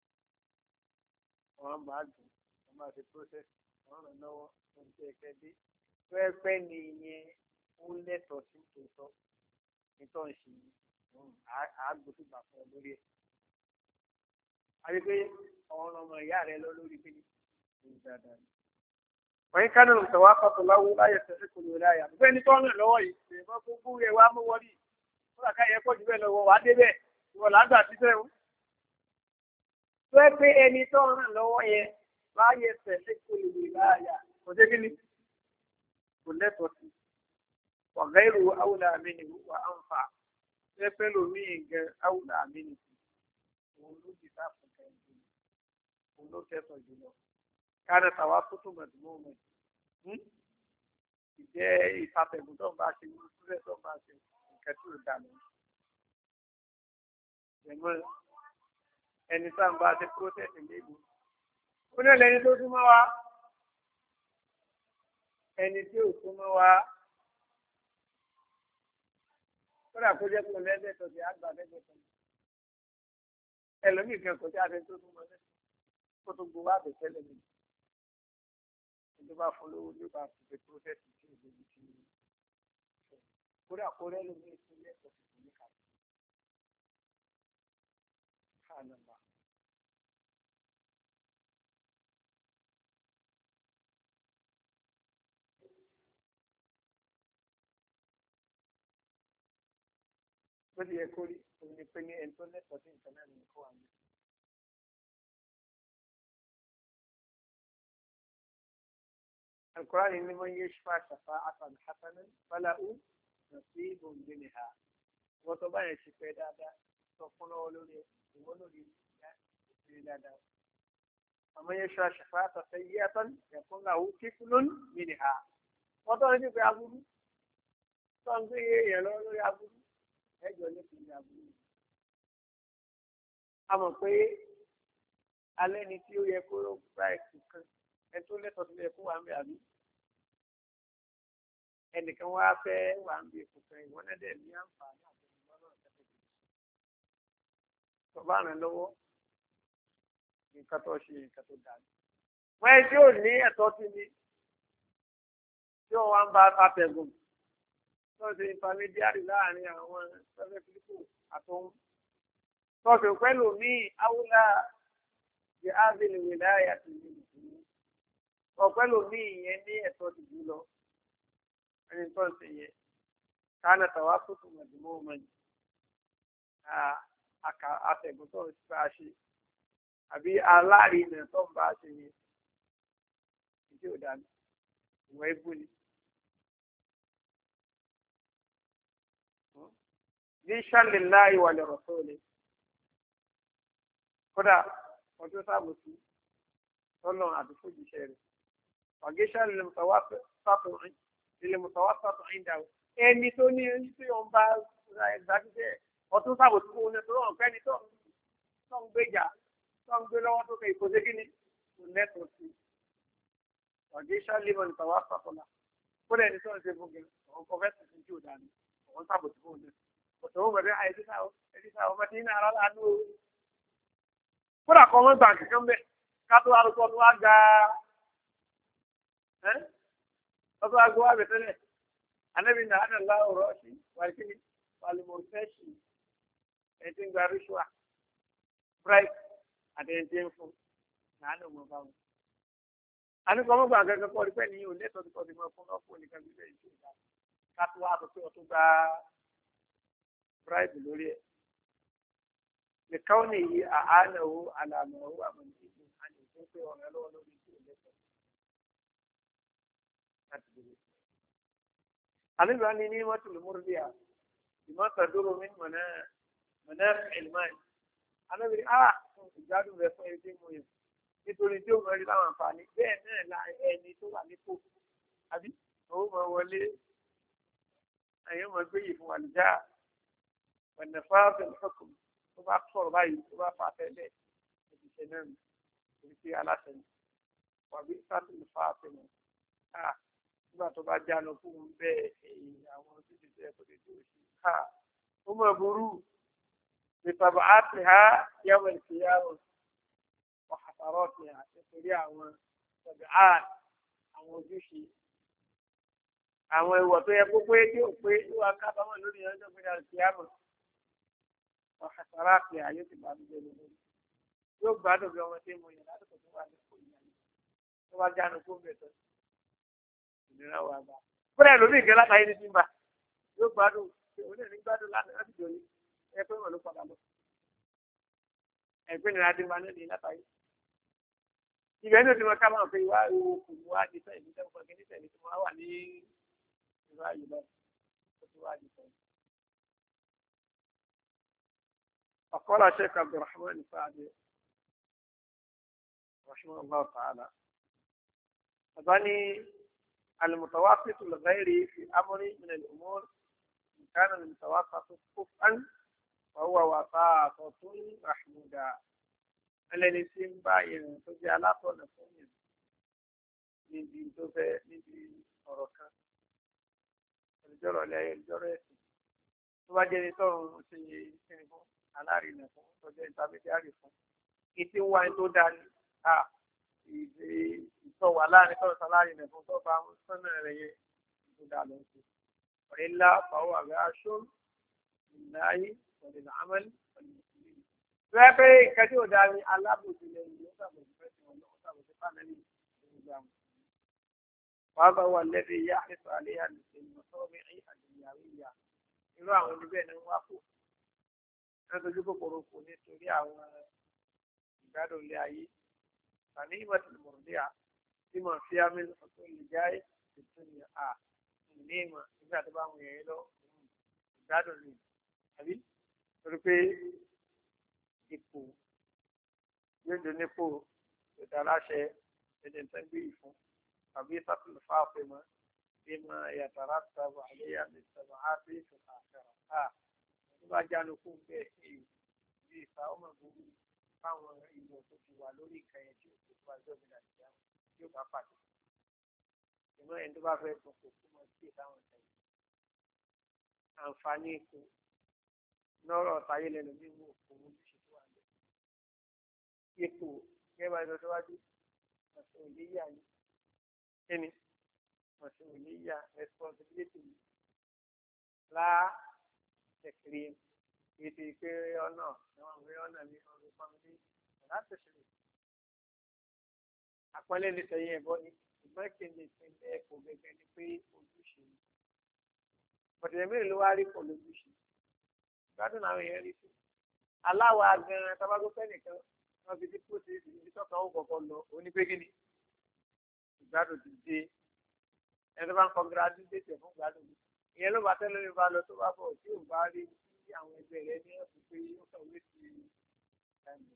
wọn máa dùn wọn máa ṣe process wọn ràn lọ́wọ́ wọn jẹ́ ẹ̀kẹ́ dé tó ẹ pẹ́ ní ìyẹn ó lẹ́tọ̀ọ́ sí tòótọ́ nítorí ṣe àgbòsùgbà fún ọ lórí ẹ̀. àti pé àwọn ọmọ ìyá rẹ lọ lórí pé ní dáadáa ni. wọ́n yín kánú ìtọ́wá pàtó láwọ́ láyé tẹ̀sí kò lè láyà. gbé ní tọ́nà lọ́wọ́ yìí ṣe mọ́ gbogbo rẹ̀ wá mú wọlé kódà ká yẹ pọ̀ jù bẹ́ẹ̀ lọ́wọ́ wá débẹ̀ ìwọ̀n làgbà títẹ̀ wọn. tó ẹ pé ẹni tọ́nà lọ́wọ́ yẹn láyé tẹ̀sí kò lè láyà kò dé kíni kò lẹ́tọ̀ọ́ sí. wàgẹ́rù awùlà mi ni wà á ń fà tó ẹ pẹ́ lómi ìgẹ̀ awùlà mi ni òun ló ti sá fún kẹ́hìn òun ló tẹ̀sán jùlọ. káàdà tàwa tó tó mọ̀tìmọ́ mọ̀ ìjẹ́ ìfàtẹ̀gùn tó ń bá ṣe wúlúwúlẹ̀ tó ń bá ṣe nǹkan tí ò dà lọ. ẹ̀mọ́ ẹni tá à ń bá ṣe protest lébi. ó ní ẹlẹ́ni tó súnmọ́ wa ẹni tí ò súnmọ́ wa kódà kó jẹ́ pé lẹ́sẹ̀ tó ti àgbà lẹ́sẹ̀ tó ẹlòmíì kan kò tí a ṣe tó súnmọ́ lẹ́sẹ̀ kó tó gbowó àbẹ̀tẹ́lẹ̀ mi. tó bá fún lówó ló bá fi ṣe protest tí ò débi tí kódà kó rẹ́ lómi ìpínlẹ̀ tó fi kò ní kàlẹ́. Subhanallah. bó ti yẹ kó rí òun ni pé ní ẹni tó lẹ́tọ̀ọ́ sí nǹkan náà ní kó wà ní. القرآن إنما يشفع شفاعة حسنا فله نصيب منها وطبعا يشفع دادا تقول ولولي ولولي دادا ومن يشفع شفاعة سيئة يكون له كفل منها وطبعا يشفع أبوه تنظر يلولو يا أبوه ẹjọ́ ní kìí àbúrò a mọ̀ pé alẹ́ ni tí ó yẹ kó gba ẹ̀sùn kan ẹ tó lẹ́tọ̀ọ́ tó yẹ kó wà ń bẹ àbí ẹnìkan wá fẹ́ wà ń bẹ ẹ̀sùn kan ìwọ́n náà dẹ̀ ní àǹfààní àti ìwọ́n náà tẹ́tẹ́ tó tó bá rìn lọ́wọ́ nǹkan tó ṣe nǹkan tó dáa wọ́n ẹ tí ò ní ẹ̀tọ́ sí ni tí wọ́n wá ń bá pàtẹ́gùn tọ́sí intermediary láàrin àwọn sọ́fẹ́ fílípù àtọ́hún. tọ́sí pẹ́lú mi awúlá di ábìlì wìláyà ti ní ìlú. ọ̀pẹ́lú mi ìyẹn ní ẹ̀tọ́ ti jù lọ. ẹni tọ́sí yẹn kánà tàwa fúnfù mọ̀jùmọ́ mọ̀jù. àtẹ̀gùn tó ń bá a ṣe àbí alárinà tó ń bá a ṣe yẹn. ìdí ò dànù ìwọ̀n ebú ni. Nishan lillahi wa li rasuli kódà ọjọ́ sábòsí tọ́lọ̀ àti fòjíṣẹ́ rẹ̀ ọ̀gẹ́ṣà lè mùsàwátàtò ìdá ẹni tó ní ẹni tí wọ́n bá ra ẹgbà títẹ̀ ọtún sábòsí fún oní tó rọ̀ pẹ́ni tó ń gbéjà tó ń gbé lọ́wọ́ tó kẹ́ ìkóṣe kí ni kò lẹ́tọ̀ọ́ sí ọ̀gẹ́ṣà lè mùsàwátàtò là kódà ẹni tó ń ṣe fún gẹ̀ẹ́ ọkọ̀ fẹ́ tuntun tí ò dání ọ̀hún sábòsí fún oní òtòwò bẹ̀rẹ̀ àìsíta ẹ̀díta ọmọ tí ní ara lánú o. kódà kọ́ wọ́n gbà kankan bẹ́ẹ̀ kátó arúgbó tó wá ga ẹ́ ọtọ́ agbó wá bẹ̀tẹ́lẹ̀ anábì náà hàn lá ọ̀rọ̀ sí wàlíkìní wàlímọ̀tẹ́sì ẹ̀ tí ń gba ríṣùà bright àti ẹ̀ tí ń fún náà nà mọ̀ báwọn. àníkọ́ wọ́n gbà kankan kọ́ ọ̀dùpẹ́ ní òun lẹ́tọ̀ọ́ tó kọ́ ọ̀dùpẹ́ fún ọ̀pọ̀ nìkan bí bẹ́ẹ̀ ṣe ìgbà kátó wá bẹ̀ ọ̀tún gba bribe lórí ẹ̀ nìkan ní yí àánàwó àlàmọ̀ owó àmọ̀lẹ́gbẹ̀ àti ìfún pé ọ̀rẹ́ lọ́wọ́ lórí tí ó lẹ́tọ̀ọ́ láti bèrè. àlejò ní ní mọ́tò lùmúrúdíà ìmọ̀tò dúró mi mọ̀nà mọ̀nà ẹ̀lmáì anábìrì á ìgbádùn rẹ̀ fún ẹni tí mo yàn nítorí tí ó mọ̀ rí láwọn àǹfààní bẹ́ẹ̀ náà la ẹni tó wà nípò àbí owó mọ̀ wọlé àyẹ̀wò mọ̀ gbé yìí fún àlùjá والنفاذ الحكم وبعد صور باي وبعد فعل الشنام èyí tí aláṣẹ ni wàbí sátìlì fáàpìnà ká nígbà tó bá jánu fún un bẹ́ẹ̀ èyí àwọn ojúṣe tó yẹ kó lè dúró sí ká ó mọ̀ burú ìtàbà áti ha yẹ́wọ̀ ìfìyàwó wàhásàrọ̀ ti hà nítorí àwọn ìtàbà áti àwọn ojúṣe àwọn ìwọ̀ tó yẹ kó pé tí ò pé wà kábàámọ̀ lórí ọjọ́ ìgbéra ìfìyàwó wàhásàrọ̀ ti hà yóò ti bá mi jẹ́ lórí yóò gbádùn bí ọmọ tí mo yàn lásìkò tó wà ní ìkòyà tó bá jánu kó bẹ̀ tán ìnira wà bá kódà lómi ìgbẹ́ látàrí ní tìǹbà yóò gbádùn òun náà ní gbádùn láti dòní ẹ pé wọn ló padà lọ ẹgbẹ́ ìnira dìbò náà ní látàrí ìgbẹ́ ní òtún ká máa fi wá ewu kù wá di sẹ́yìn ní sẹ́yìn kọ́kẹ́ ní sẹ́yìn tí wọ́n wà ní ìlú ayé lọ tó ti wá di sẹ́yìn. ọ̀kọ́lá Sheikh Abdulrahman Saadi رحمه الله تعالى أظني المتوسط الغيري في أمر من الأمور إن كان المتوسط كفءا فهو وساطة محمودة الذي سيمبا ينتجع لا تنفون من دين توفى من دين أوروكا الجرى لا الجرى تواجه نتون سيكون على رينكم تواجه تابع تعرفون إتي وين توداني a ìtọ́ wà láàrin tọ́rọ sáláàrin rẹ̀ fún tọ́ba sọ́nà rẹ̀ yẹ ìgbódà lọ sí ọ̀rẹ́ ńlá pàwọ́ àgbẹ̀ aṣọ ìláyé ọ̀rẹ́ làámẹ́lì ọ̀rẹ́ mùsùlùmí. bẹ́ẹ̀ pé nǹkan tí ò dáa ní alábòsí lẹ́yìn ló sàbòsí fẹ́sìn wọn lọ́wọ́ sàbòsí fánẹ́lì ìgbà wọn. wàá bá wà lẹ́bi ìyá àìsàn àléyà ìmọ̀ sọ́ọ̀mì àdìyàwó ìyá irú àwọn oníbẹ̀ ni wọ́n kò wọ́n tójú kòkòrò kò nítorí àwọn ìgbádùn ilé ayé غنيمة المرضعة لما فيها من حصول الجاي في الدنيا آه غنيمة إذا تبعهم يعيلوا ìgbádùn ni àbí torí pé ipò yóò dé nípò ìdáláṣẹ ẹni tó ń gbé ìfún àbí sátìlù fáfẹ mọ bí mọ yàtàrà sábà àléyà ní sábà á sí ìfúnná àfẹrẹ à tó bá jánu kó bẹ́ẹ̀ èyí bí ìfà ọmọ gbogbo fáwọn ìwọ tó ti wà lórí ìkànnì tí ó wà lóbi láti yá yóò bá pàdé ìmọ̀ ẹni tó bá fẹ́ gbọ́ kó kó mọ sí ìdáhùn ìtẹ̀yìn àǹfààní ikú lọ́rọ̀ ọ̀tayé lẹ́nu mímú òun ojúṣe tó wà lẹ́ ipò gẹ́gẹ́ bá ìdọ́tọ́ wájú ọ̀sẹ̀ òléyà ni kíni ọ̀sẹ̀ òléyà responsibility lá tẹ̀kiri ètò ìpè ọ̀nà ìwọ̀n ìwé ọ̀nà ní ọ̀rọ̀ pàmìlì láti ṣẹlẹ̀ àpọ́nlé ní sẹ́yìn ẹ̀bọ ni ìgbọ́n kéde ìpínlẹ̀ ẹ̀kọ́ gẹ́gẹ́ ni pé ojúṣe ni bọ̀dẹ̀ mẹ́rin ló wá rí pọ̀ lójúṣe gbádùn àwọn èèyàn rí sí aláwọ̀ agan tabago fẹ́ nìkan wọ́n fi dípò sí ibi tọ́ka ó kọ̀ọ̀kan lọ onípégéni ìgbádùn ti dé ẹni tó bá ń kọ́ gíráàdúrétì fún gbádùn mi ìyẹn ló bá tẹ́lẹ̀ mi bá lọ tó bá bọ̀ tí ò bá rí sí àwọn ẹgbẹ́ rẹ ní ẹ̀sùn pé ó kàwé sí ẹ̀mí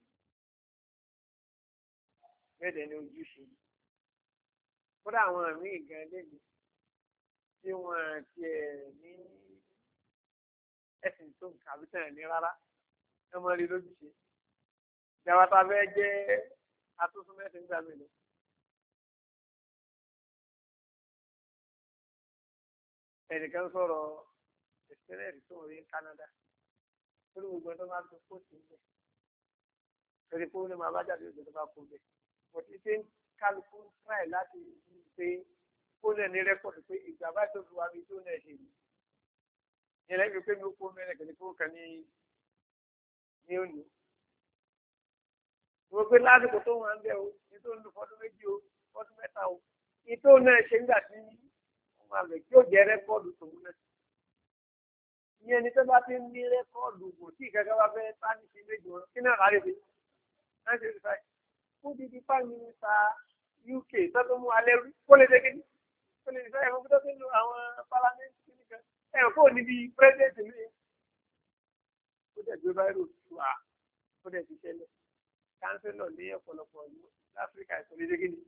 bẹ́ẹ̀ dẹ̀ ni ojúṣe kódà àwọn míì gan lẹ́nu tí wọ́n tiẹ̀ ní ẹ̀sìn tó nǹkan àbí tẹ̀lé ní rárá ẹ mọ rí lójúṣe ìjàmbá tá a fẹ́ jẹ́ atúnṣe mẹ́sìn gbà mí lọ. ẹnìkan sọ̀rọ̀ ìpínlẹ̀ tó ń rí Canada lórí gbogbo ẹ̀ tó máa tó kóòtù ń bẹ̀ torí pé ó ní máa bá jáde lójú tó bá kó bẹ̀ bọ̀ títí kálukú tíráì láti ṣe ó lẹ̀ ní rẹ́kọ̀dù pé ìgbà bá tó fi wá bí tó náà ṣe ní ìrẹ́ ibi pé mi ó kó mẹ́rẹ̀ kẹ́lẹ́ kó kàn ní ní òní. Mo gbé lásìkò tó wọn bẹ́ o ní tó ń lu fọdún méjì o fọdún mẹ́ta o ní tó náà ṣe ń gbà tí wọ́n máa bẹ̀ kí ó jẹ́ rẹ́kọ̀dù tòun náà. Ìyẹn ni tó bá ti ń ní rẹ́kọ̀dù kò tí ìkẹ́kẹ́ bá fẹ́ tá ní ṣe méjì wọn kí náà rárí fi náà ṣe fà fún dídí prime minister U K tó tó mú alẹ́ rí kó lè dé kí ni kó lè fẹ́ ẹ̀fọ́ tó tó ń lo àwọn parliament nìkan ẹ̀ kó níbi president mi ó dẹ̀ gbé báyìí tù á ó dẹ̀ ti ṣẹlẹ̀ kánsílọ̀ ní ọ̀pọ̀lọpọ̀ ìlú láfíríkà ìsọ̀lẹ̀ dé kí ni.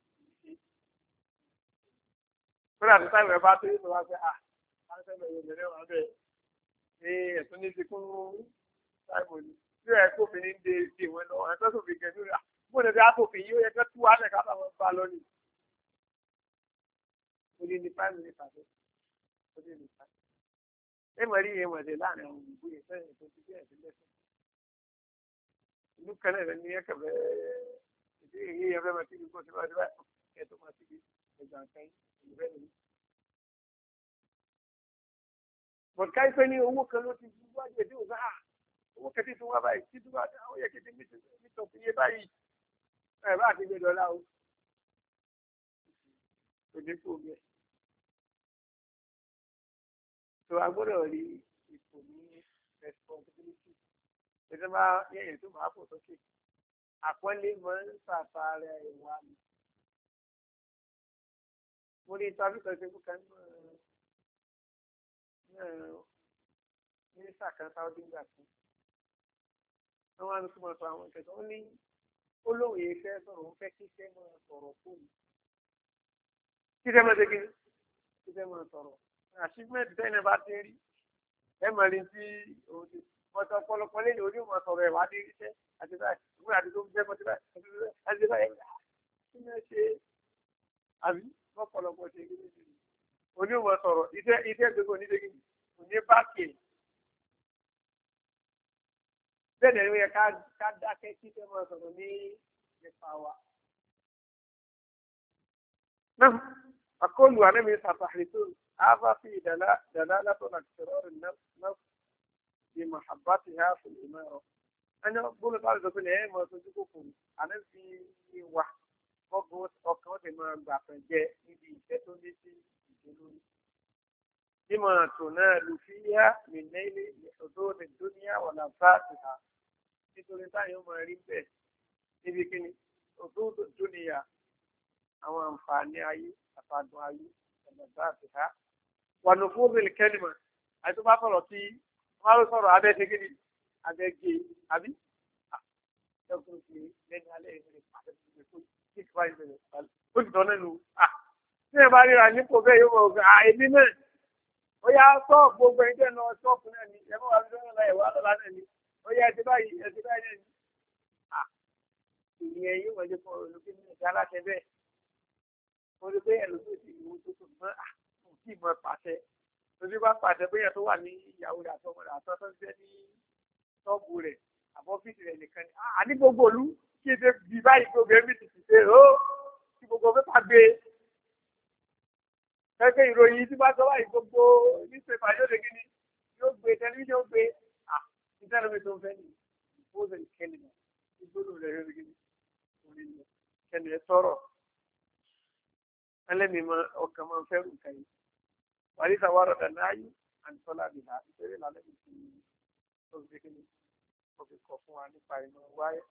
Kódà tó táìmù ẹ̀ bá tó yóò wá pé à kánsílọ̀ yóò bẹ̀rẹ̀ wá bẹ́ẹ̀ ní ẹ̀sùn ní ti kún táìmù ni bí ẹ̀ kó fi ní dé sí ìwé lọ ẹ̀ tó fi gẹ̀ lórí à mo lè fi àpòfin yìí ó yẹ kẹ́ tú wá lẹ̀ ká bá wọn bá lọ ní. ó lè ní five minutes àti ó lè ní five. ẹ mọ̀ rí ìyẹn mọ̀ọ́dẹ láàrin àwọn òyìnbó yẹn fẹ́ràn tó ti bẹ́ẹ̀ sí lẹ́sìn. ìlú kan náà ní ẹ̀kẹ́ bẹ́ẹ̀ ìdí èyí yẹn fẹ́ máa ti kó sí wájú báyìí kẹ́ tó máa ti di ẹ̀gbà nǹkan ìlú bẹ́ẹ̀ nìyí. bọ̀dká ìfẹ́ ní owó kan ló ti wájú ẹ̀ tí ò sáà owó kẹtí tí wọ́n báyìí títí wá ó yẹ kí ti mítọ̀ fi yé báyìí ẹ̀ bá àti gbé dọ́là o kò ní kó bẹ́ẹ̀. tó a gbọ́dọ̀ rí ipò ní responsibility ẹ̀sẹ̀ máa yẹ̀yẹ̀ tó máa fò sókè àpọ́nlé máa ń sàfàrẹ̀ ìwà mi. mo ní ìtọ́ àbíkọ́ ìṣẹ́kù kan náà mínísítà kan sáwọ́dí gbà fún wọ́n wá ní kí wọ́n sọ àwọn ìkẹsàn ó ní ó lóun yìí fẹ́ sọ̀rọ̀ ó fẹ́ kí iṣẹ́ máa sọ̀rọ̀ fóònù kí iṣẹ́ máa ṣe kí kí iṣẹ́ máa sọ̀rọ̀ achievement bẹ́ẹ̀ ni bá ti rí ẹ mọ̀ ní tí òun ti mọ̀tò ọ̀pọ̀lọpọ̀ lẹ́yìn orí ìmọ̀ sọ̀rọ̀ ẹ̀ wá dé iṣẹ́ àti báyìí ìwé àti tó ń jẹ́ mọ́tí báyìí àti báyìí kí ni ẹ ṣe àbí ọ̀pọ̀lọpọ̀ ṣe kí ni ṣe onímọ̀ sọ̀rọ̀ iṣẹ́ iṣẹ́ gbogbo oníṣẹ́ kí ni òní báàkì bẹ́ẹ̀ ni ẹ ká dákẹ́ kí iṣẹ́ máa sọ̀rọ̀ ní nípa wa. náà àkọlù ànámi sàfàhìtò هذا في دلالة على اقترار النفس بمحبتها في الإمارة. أنا أقول بعض الناس إيه ما تجيبكم أنا في واحد أقول أقول ما بعرف جاء يدي تقولي في بما تنال فيها من نيل لحضور الدنيا ولذاتها. تقولي تاني يوم ريبة يبي كني حضور الدنيا أو أنفعني أي أفادوا أي ولذاتها. ونفوذ الكلمة àti bá sọ̀rọ̀ tí wọ́n ló sọ̀rọ̀ abẹ́ ṣe kíni abẹ́ gé àbí ẹ̀kún sí lẹ́nu alẹ́ ìṣẹ̀lẹ̀ pàṣẹ tuntun tó kí kí wáyé ìṣẹ̀lẹ̀ ó ti tọ́nà nù à tí ẹ bá ríra nípò bẹ́ẹ̀ yóò mọ̀ ọ́gbẹ́ à èmi náà ó yá sọ gbogbo ẹni tẹ́ lọ ṣọ́ọ̀fù náà ni ẹ mọ̀ wá sí lọ́nà ẹ̀wà lọ́la náà ni ó yá ẹtì báyìí ẹtì báyìí náà ni à ìyẹn yóò wọlé fún olùkí ní ìjà aláṣẹ bẹ́ẹ̀ mo rí pé ẹlòmíì ti ìwò tó tó mọ́ à kò tí ì mọ pàṣẹ torí bá pàṣẹ bóyá tó wà ní ìyàwó rẹ̀ àtọmọ rẹ̀ àtọ́ tó ń jẹ́ ní ṣọ́ọ̀bù rẹ̀ àbọ́fíìsì rẹ̀ nìkan ni àní gbogbo olú kí ebi bí báyìí gbogbo ẹbí ti ti ṣe ó kí gbogbo pépà gbé pẹ́pẹ́ ìròyìn tí bá sọ wáyé gbogbo níṣẹ́fà yóò lè kíni yóò gbé tẹlifíṣàn yóò gbé à nítorí mi tó ń fẹ́ ní ìfowópamọ́ ìkẹ́lì náà ìgbóná rẹ̀ yóò lè kíni orí ilẹ̀ kẹ́lì ẹ̀ tọrọ ẹlẹ́mìí ọkàn máa ń fẹ́ rù kẹ́yìn. وليس ورد النهي عن طلبها بسبب العلم في تصديقه وفي الكفو عن فاهم رواية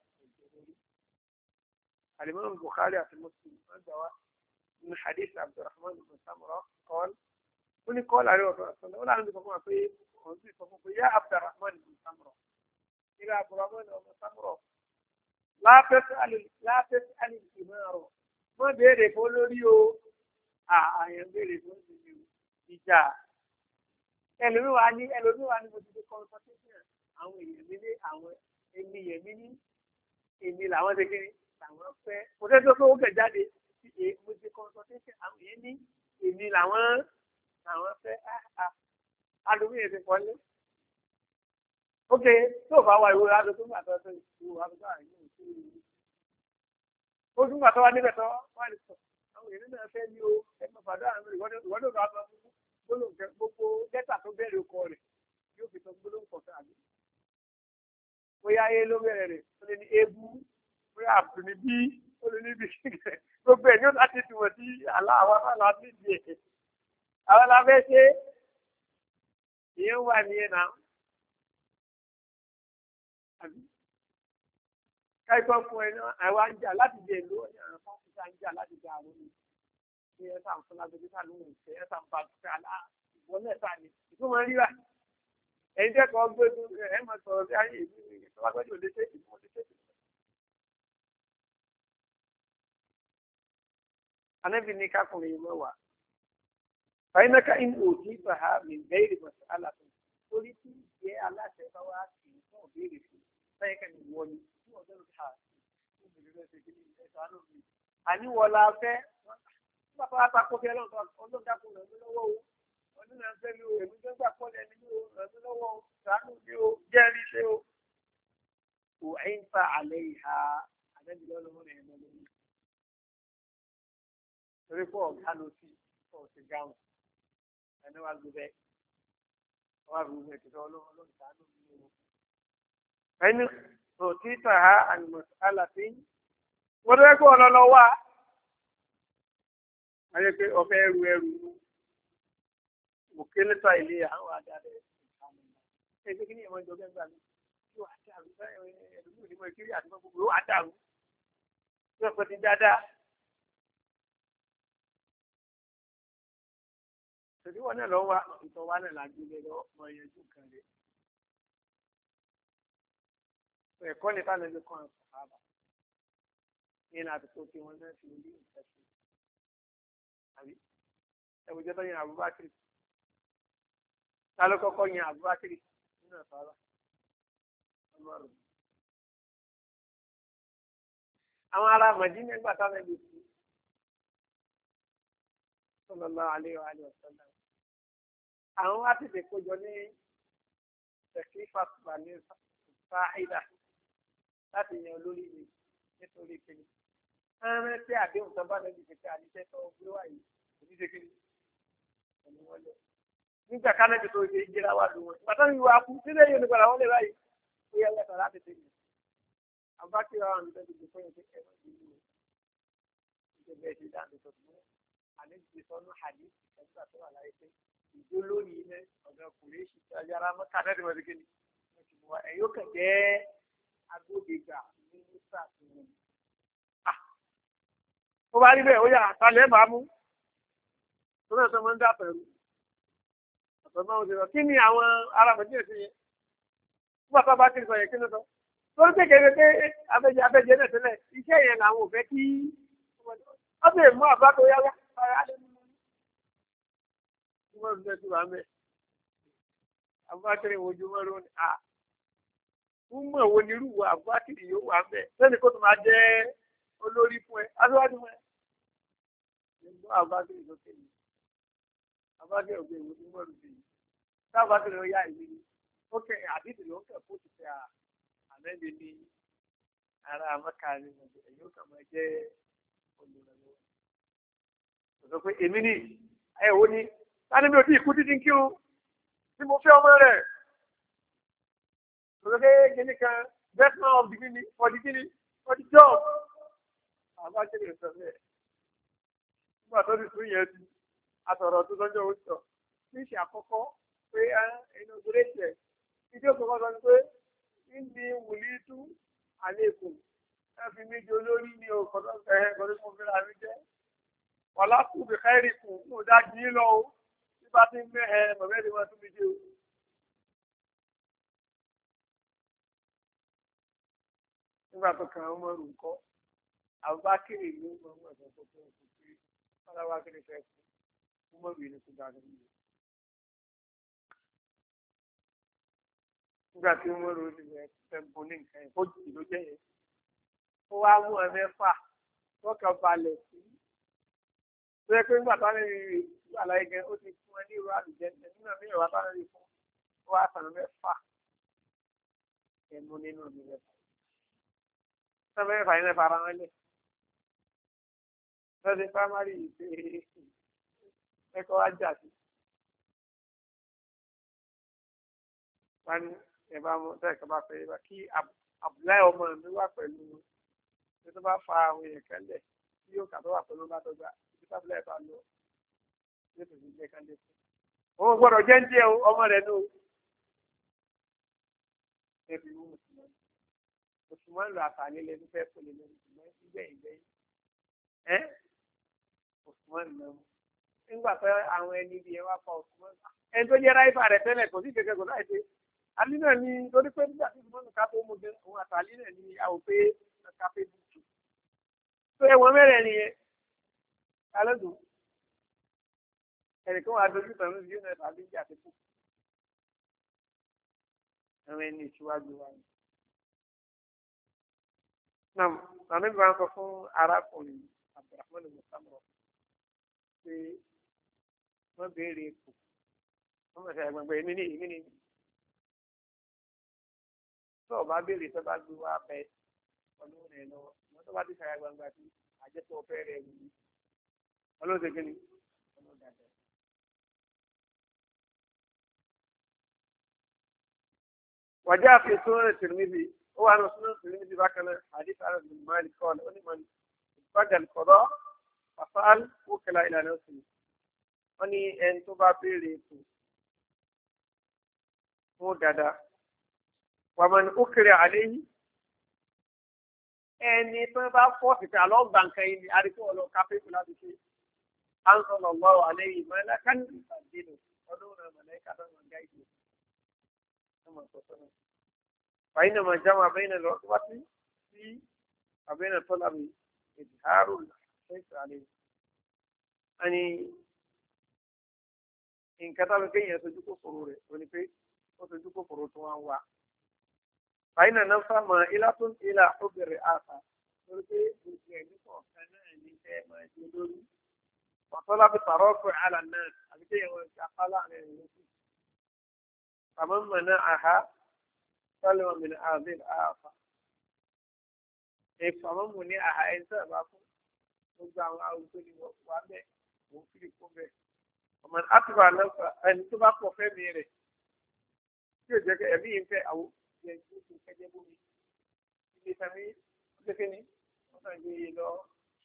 الإمام البخاري في مسلم من حديث عبد الرحمن بن سمرة قال ولي قال عليه الصلاة والسلام ولا عندي فقط في يا عبد الرحمن بن سمرة إلى عبد الرحمن بن سمرة لا تسأل لا تسأل الإمارة ما بيري فولوريو آه آه بيري فولوريو ìjà ẹlòmíì wà ní ẹlòmíì wà ní mo ti di consultation àwọn èèyàn mi ní àwọn èmi yẹn mi ní èmi làwọn ṣe kiri làwọn fẹ́ kò tẹ́ tó kówó kẹ̀ jáde sí mo ti consultation àwọn èèyàn ní èmi làwọn làwọn fẹ́ alòmíì yẹn ti kọ́lé. ok tó o bá wá ìwé adó tó ń gbà tó ṣe ìwé adó tó wà ní ìlú ó tún gbà tó wá níbẹ̀ tó wà ní sọ àwọn èèyàn náà fẹ́ ní o ẹgbẹ́ fàdó àwọn ìwọ́dọ̀ bá bá fún gbólóhùn gbogbo lẹ́tà tó bẹ̀rẹ̀ ọkọ rẹ̀ yóò fi sọ gbólóhùn kọ̀ọ̀kan àbí. bóyá a ló bẹ̀rẹ̀ rẹ̀ ó lè ní ebu bóyá àbùkù ní bí ó lè ní bí gbogbo ẹ̀ ní ó láti tì wọ́n sí àlá àwọn aláàbí ìdí ẹ̀. àwọn alábẹ́ ṣe ìyẹn wà nìyẹn náà. káìkọ́ fún ẹ náà àwa ń jà láti jẹ ìlú ọ̀yàn àwọn fásitì ń jà láti jà àwọn ènìyàn. ní ẹ̀sà ń fúnra gbèsè sá lóhùn ìfẹ́ ẹ̀sà ń bá fẹ́ alá ìwọ́n mẹ́ta ni ìtumọ̀ ríra ẹ̀yin tẹ́kọ̀ọ́ gbé ẹ̀ mọ̀ sọ̀rọ̀ sí ayé ìlú ìtọ́wágbẹ́jọ́ lè ṣe ìtumọ̀ lè ṣe. Ànábì ní kákùnrin yìí mẹ́wàá fàyínàká in òjì bàá mi bẹ́ẹ̀rì mọ̀sí aláṣẹ torí tí ìjẹ́ aláṣẹ bá wá sí fún òbéèrè fún báyìí kan ní wọ́n ní tí wọ́n bẹ̀rù ká fẹ́ ṣe kí ni ẹ̀sánú mi àníwọ̀ la fẹ́ bàbá àpapọ̀ fi ọlọ́run dákun rẹ̀ mí lọ́wọ́ o ọdún náà fẹ́ mi o èmi tó gbà pọ̀ lẹ́ni mi o rẹ̀ mí lọ́wọ́ o ṣàánú mi o jẹ́rìí ṣe o. kò ẹ̀yìn fa àlẹ́ ìhà àdẹ́bìlẹ́ ọlọ́run rẹ̀ mọ́ lórí. torí pọ̀ ọ̀gá ló sí ọ̀sẹ̀ gáwọn ẹni wàá gbé bẹ́ẹ̀ wàá rú bẹ́ẹ̀ tó ọlọ́run ṣàánú mi o. ẹni òtí tàhá ànìmọ̀ àlàfín wọ́n tó yẹ kó ọlọ́lọ́ wá ayé pé ọ̀fẹ́ ẹrù ẹrù òkèlè tó ilé àwọn àdáde ìsàmù ẹ̀ ṣe kí ni ìwọ̀n ìjọba ẹgbàá mi yóò àdàrú ẹ̀ẹ́dùnú ìdìbò ìkírí àti gbogbo yóò àdàrú yóò pẹ́ ti dáadáa. tòdí wọn náà lọ wá ìtọ́ wa náà lájú lé lọ mọ ìyẹnjú kan rẹ̀ ẹ̀kọ́ ní táwọn ẹgbẹ́ kan àbá nínú àtúntò tí wọ́n náà fi ń bí ìtẹ́sí àbí ẹ̀wùjọ́ tó yan Abubakar ta ló kọ́kọ́ yan Abubakar nínú àfárá ọmọ rẹ̀ àwọn ará Mádínà nígbà táwọn ẹgbẹ́ sí sallallahu alaihi wa alihi wasallam àwọn wá tètè kójọ ní tẹ̀kífà ní Sáídà láti yan olórí mi nítorí kíni ẹ̀rẹ́ tí àdéhùn tó bá lẹ́nu ìfẹ́ àdíṣẹ́ tó gbé wáyé oníṣe kíni ẹni wọ́n lẹ̀. nígbà kánẹ́tì tó ṣe ìjẹ́ra wà lù wọ́n ìgbàtọ́ yìí wà kú sílẹ̀ yìí nígbà làwọn lè báyìí ó yẹ lẹ́tọ̀ láti tẹ̀lé. àbákíra àwọn ọ̀nà tẹ́lẹ̀ fún yẹn pé ẹ̀rọ ìlú rẹ̀ ìjọba ẹ̀ṣẹ̀ dáàbò tó tó mọ́ àlejò sọ́nù hadith ẹ̀ṣẹ̀ tó wà láyé pé ìjó lónìí ilẹ̀ ọ̀gá kùrẹ́ṣì tí a yára mọ́ kánẹ́tì mọ́ agbódegbà ní nípa ìwọ̀n. ó bá rí bẹ́ẹ̀ ó yà àtàlẹ́ bá mú tó náà tó máa ń dà pẹ̀lú ọ̀tọ̀ náà ó ti rọ kí ni àwọn ará Mádínà sí yẹn nígbà tó bá ti sọ yẹn kí ló sọ tó ń kékeré pé abẹ́jẹ abẹ́jẹ náà tẹ́lẹ̀ iṣẹ́ yẹn làwọn ò fẹ́ kí wọ́n bèèrè mú àbá tó yára ara lé nínú wọ́n fẹ́ tí wàá mẹ́ abúlé wojú wọn ló ní à fún mọ̀ wo ni irú àbúrátìrì yóò wà bẹ́ẹ̀ lẹ́nu kó tó máa jẹ́ olórí fún ẹ aṣíwájú fún ẹ. nígbà àbúrátìrì ló kéde àbúrátìrì ògbé ìwé ní mọ́rù sí i táwọn àbúrátìrì ó yá ìlú ni ó kẹ àdìsí ló ń kẹ fún òṣìṣẹ́ àmẹ́bí ní ara àmọ́ká ni èyí ó kà máa jẹ́ olùrànlọ́wọ́. kò sọ pé èmi ni ẹ wo ni láti mi ò tí ì kú títí kí o tí mo fẹ́ ọmọ rẹ̀. Lọ́dọ̀ gẹ́gẹ́ kan best man of the guinea for the guinea for the job. Àbá kéde sọ bẹ́ẹ̀. Nígbà tó ti tún yẹn ti àtọ̀rọ̀ tó lọ́jọ́ ó sọ. Ní ìṣe àkọ́kọ́ pé ẹnu gúrẹ́tì ẹ̀. Ìdí òkùnkọ́ sọ ni pé ní wùlí tú àlékún. Ẹ fi mí di olórí ní ọkọ̀dọ̀ ẹ̀ kọ́dọ̀ fún mi láàrin jẹ́. Wàlá kù bí káyìrì kù ní òdájú yín lọ o. Bí bá ti ń mẹ́ ẹ mọ̀mẹ́rin wọn tún mi dé o. nígbà tó kàn án mọ́rù ńkọ́ àbúbákìrì ló mọ̀ ọ́n ọ̀dọ́ tó tó kù pé ọlọ́wákìrì fẹ́ kú mọ́rù yìí ní kú dáadáa nìyẹn. nígbà tí mọ́rù ó ti rẹ̀ fẹ́ bọ́ ní nǹkan yẹn kó jì ló jẹ́ yẹn ó wá mú ẹ mẹ́fà tọ́kàn balẹ̀ sí tó yẹ pé nígbà tó ń rí àlàyé gan ó ti fún ẹ ní ìró àlùjẹ́ nínú àmì ìwà tó ń rí fún ó wá sàn mẹ́fà ẹnu nínú mi mẹ́fà. Sampai final parang aja. Terus di primary eko aja sih. Kan eba mo tẹ kaba fẹ eba kí abúláyé ọmọ mi wà pẹ̀lú ní tó bá fa àwọn èèyàn kẹlẹ tí yóò kà tó wà pẹ̀lú bá tó gbà tí tábìlẹ̀ bá lọ yóò tó fi jẹ kẹlẹ. Òun gbọ́dọ̀ jẹ́ ń jẹ́ ọmọ rẹ̀ nù. Ẹbí mú mùsùlùmí. Usman lọ àtàlẹ́ lẹ́nu fẹ́ kó lè lẹ́nu ṣùgbọ́n ìgbẹ̀yìn gbẹ̀yìn ẹ́ Usman náà nígbà pé àwọn ẹni bíi ẹ wá pa Usman ẹni tó jẹ́ ráìfà rẹ̀ tẹ́lẹ̀ kò sí kẹ̀kẹ́ kò láì ṣe àlí náà ni torí pé nígbà tí Usman ká tó mú bẹ òun àtàlẹ́ náà ni a ò pé ká pé bùtù tó ẹ̀wọ̀n mẹ́rẹ̀ nìyẹn alẹ́dùn ẹnìkan wà dojú tàn ní yóò náà tàbí ìjà tó kù àwọn ẹni ìṣíwájú wa ni. Nam àmì bí wọn sọ fún arákùnrin Abdulrahman musamman pé wọn béèrè èkó wọn mọ̀ sí àgbàgbà èmi ní èmi ní tó o bá béèrè tó bá gbé wá bẹ ọlọ́run ẹ̀ lọ́wọ́ wọn tó bá ti ṣàyà gbangba sí àjẹpọ̀ ọ̀fẹ́ rẹ̀ wù mí ọlọ́run ṣe kí ni ọlọ́run dàgbà. وجاء في سنن الترمذي هو أنا سنن الترمذي بكنا حديث أنس بن مالك قال أن من بقى القضاء فسأل وكل إلى نفسه أني أن تبا بيريتو مو دادا ومن أكر عليه أني تبا فوت على بانكين أريكو لو كافي كلا بشيء أنزل الله عليه ملكا يسجله ودون ملائكة من جايده فإنما جمع بين الرغبة في وبين طلب إظهار الحس عليه أني إن كتب كي يسجد فروره ونفي وسجد فروره هو فإن النفس مائلة إلى حب الرئاسة وطلب الترفع على الناس أبكي يقال عن الناس فمن منعها سلم من هذه الآفة فمن منعها إن سبقوا وزعوا أو تلي وابع وفي كوبه ومن أتبع نفسه أن تبقى في ميره شو جاك أبي إنت أو يجوز كجبوني اللي سمي لكني مثلا جي له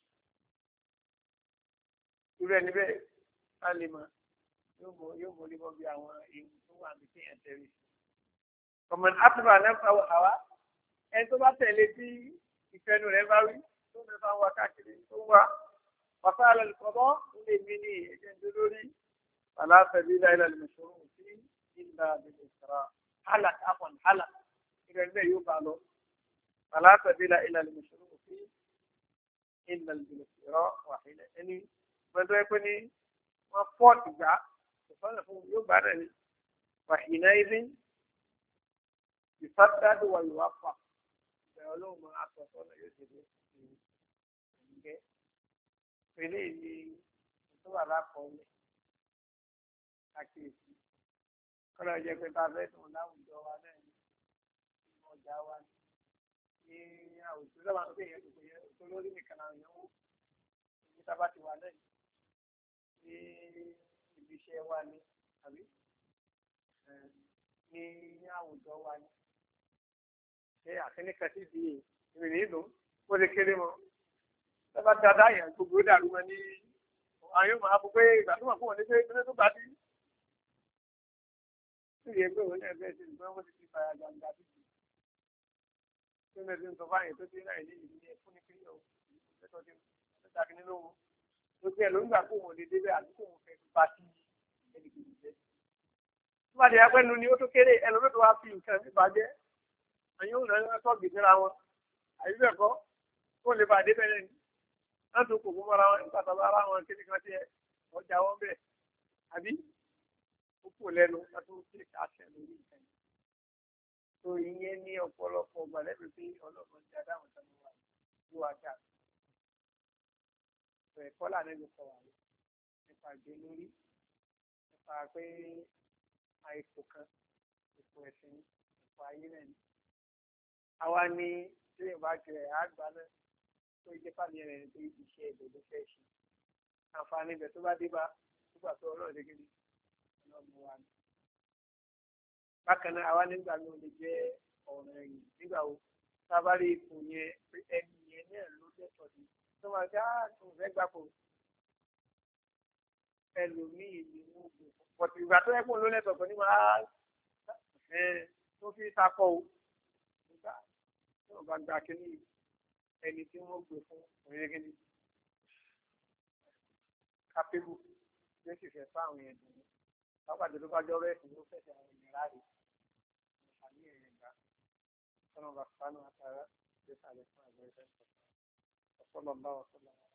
يقول نبي علما يوم يوم اللي بقى àwọn èèyàn tó wà ní kéèyàn tẹ̀lé ọmọ àtúbà náà fà wá ẹni tó bá tẹ̀lé tí ìfẹ́nu rẹ̀ bá wí tó ń bá wá káàkiri tó wá wàfà àlẹ́lùkọ́bọ́ ń lè mí ní ẹ̀jẹ̀ ń lórí aláfẹ́bí láìla lè mọ̀ṣọ́rọ̀ sí ìlà àbẹ̀lẹ̀ ìṣẹ̀rà hálàk àpọ̀n hálàk ìrẹ̀ bẹ́ẹ̀ yóò bá lọ aláfẹ́bí láìla lè mọ̀ṣọ́rọ̀ sí ìlà àbẹ̀lẹ̀ ìṣẹ̀rà wàhílẹ̀ ẹni gbẹdọ̀ ẹ̀pẹ́ ní wọ́n fọ́ọ̀tì gbà ìfọ́nà fún yóò bá rẹ̀ ní wàhínà ìdí ìfádàdù wà yóò wá fà ìbẹ̀rẹ̀ ọlọ́run máa sọ̀tọ̀ náà yóò ṣe dé ìgbẹ́ pẹ̀lú ìní tó wà lápọ̀ọ́lẹ̀ àkíyèsí kọ́lá jẹ́ pé bá fẹ́ tún láwùjọ wa náà ní ọjà wa ní àwùjọ lọ́wọ́ àwọn tó yẹ kó yẹ tó lórí nìkan àwọn èèyàn wò ní sábà ti wà náà ní ibi iṣẹ́ wa ní àbí ní àwùjọ wa ní ṣé àkíníkan sí di ìrìn ìlú ó lè kéré mọ́ sábà dáadáa yẹn gbogbo dàrú mọ́ ní àwọn yóò máa fọ pé ìgbà tó wà fún wọn ní pé ìpínlẹ̀ tó bá dé sí ìyẹn pé òun náà bẹ́ẹ̀ sí ìgbọ́n wọ́n ti fi fara gbàgbà sí i tó ń bẹ́ẹ̀ sọ fáyẹn tó dé náà ní ìlú ní ẹ̀fún ní kílíọ̀ òun tó tàbí nínú wọn tó tiẹ̀ ló ń gbà kó wọn lè débẹ̀ àti kó wọn fẹ́ fi bá sí ẹnì kejì jẹ́. tó bá dé apẹ́nu ni ó tó kéré ẹlòmíràn tó wá fi nǹkan mi bàjẹ́ àyìn òun náà tó gbèsèrà wọn àyíbẹ̀kọ́ kó lè bá débẹ̀ lẹ́nu láti kó kó mọ́ra wọn nígbà tó bá ara wọn kéde kan tiẹ̀ ọjà wọn bẹ̀ àbí ó kò lẹ́nu láti ó sì kàṣẹ lórí nǹkan yìí. tó ìyẹn ní ọ̀pọ̀lọpọ̀ gbàlẹ́bí pé ọlọ́run ti adáhùn tó wà ní wájà ẹ̀kọ́ là nínú kọ̀ wà nípa ìgbé lórí nípa pé àìkò kan ipò ẹ̀sìn ipò ayé náà ni. àwa ní tí ìbá jẹ àgbà náà tó jẹ́ pàdé rẹ̀ ní pé iṣẹ́ ìbòdó fẹ́ ṣe àǹfààní ibẹ̀ tó bá dé bá nígbà tó ọlọ́run dégé ní ọlọ́run wa ni. bákan náà àwa nígbà mi ò lè jẹ́ ọ̀rọ̀ ẹ̀yìn nígbà wo tábàárí ipò yẹn pé ẹni yẹn náà ló lẹ́tọ̀ọ́ sí tó máa ṣe àtún fẹ́ gbapò ẹlòmíì ni wọ́n gbò pọ̀tù ìgbà tó yẹ kó ló lẹ́tọ̀ọ́ pọ̀ ní máa tó fi sakọ̀ o nígbà tí wọ́n bá gba kínní ẹni tí wọ́n gbò fún òye kínní kápẹ́bù tí ó sì fẹ́ fún àwọn èèyàn dùn pápájọ tó bá jọ rẹ̀ fún ló fẹ̀sẹ̀ àwọn èèyàn láàyè àní ẹ̀yẹ̀ gbà sọ́nà bàtà náà àtàrà tó sàlẹ̀ fún àgbẹ̀ ìfẹ́ sọ̀tọ̀. وصلى الله وسلم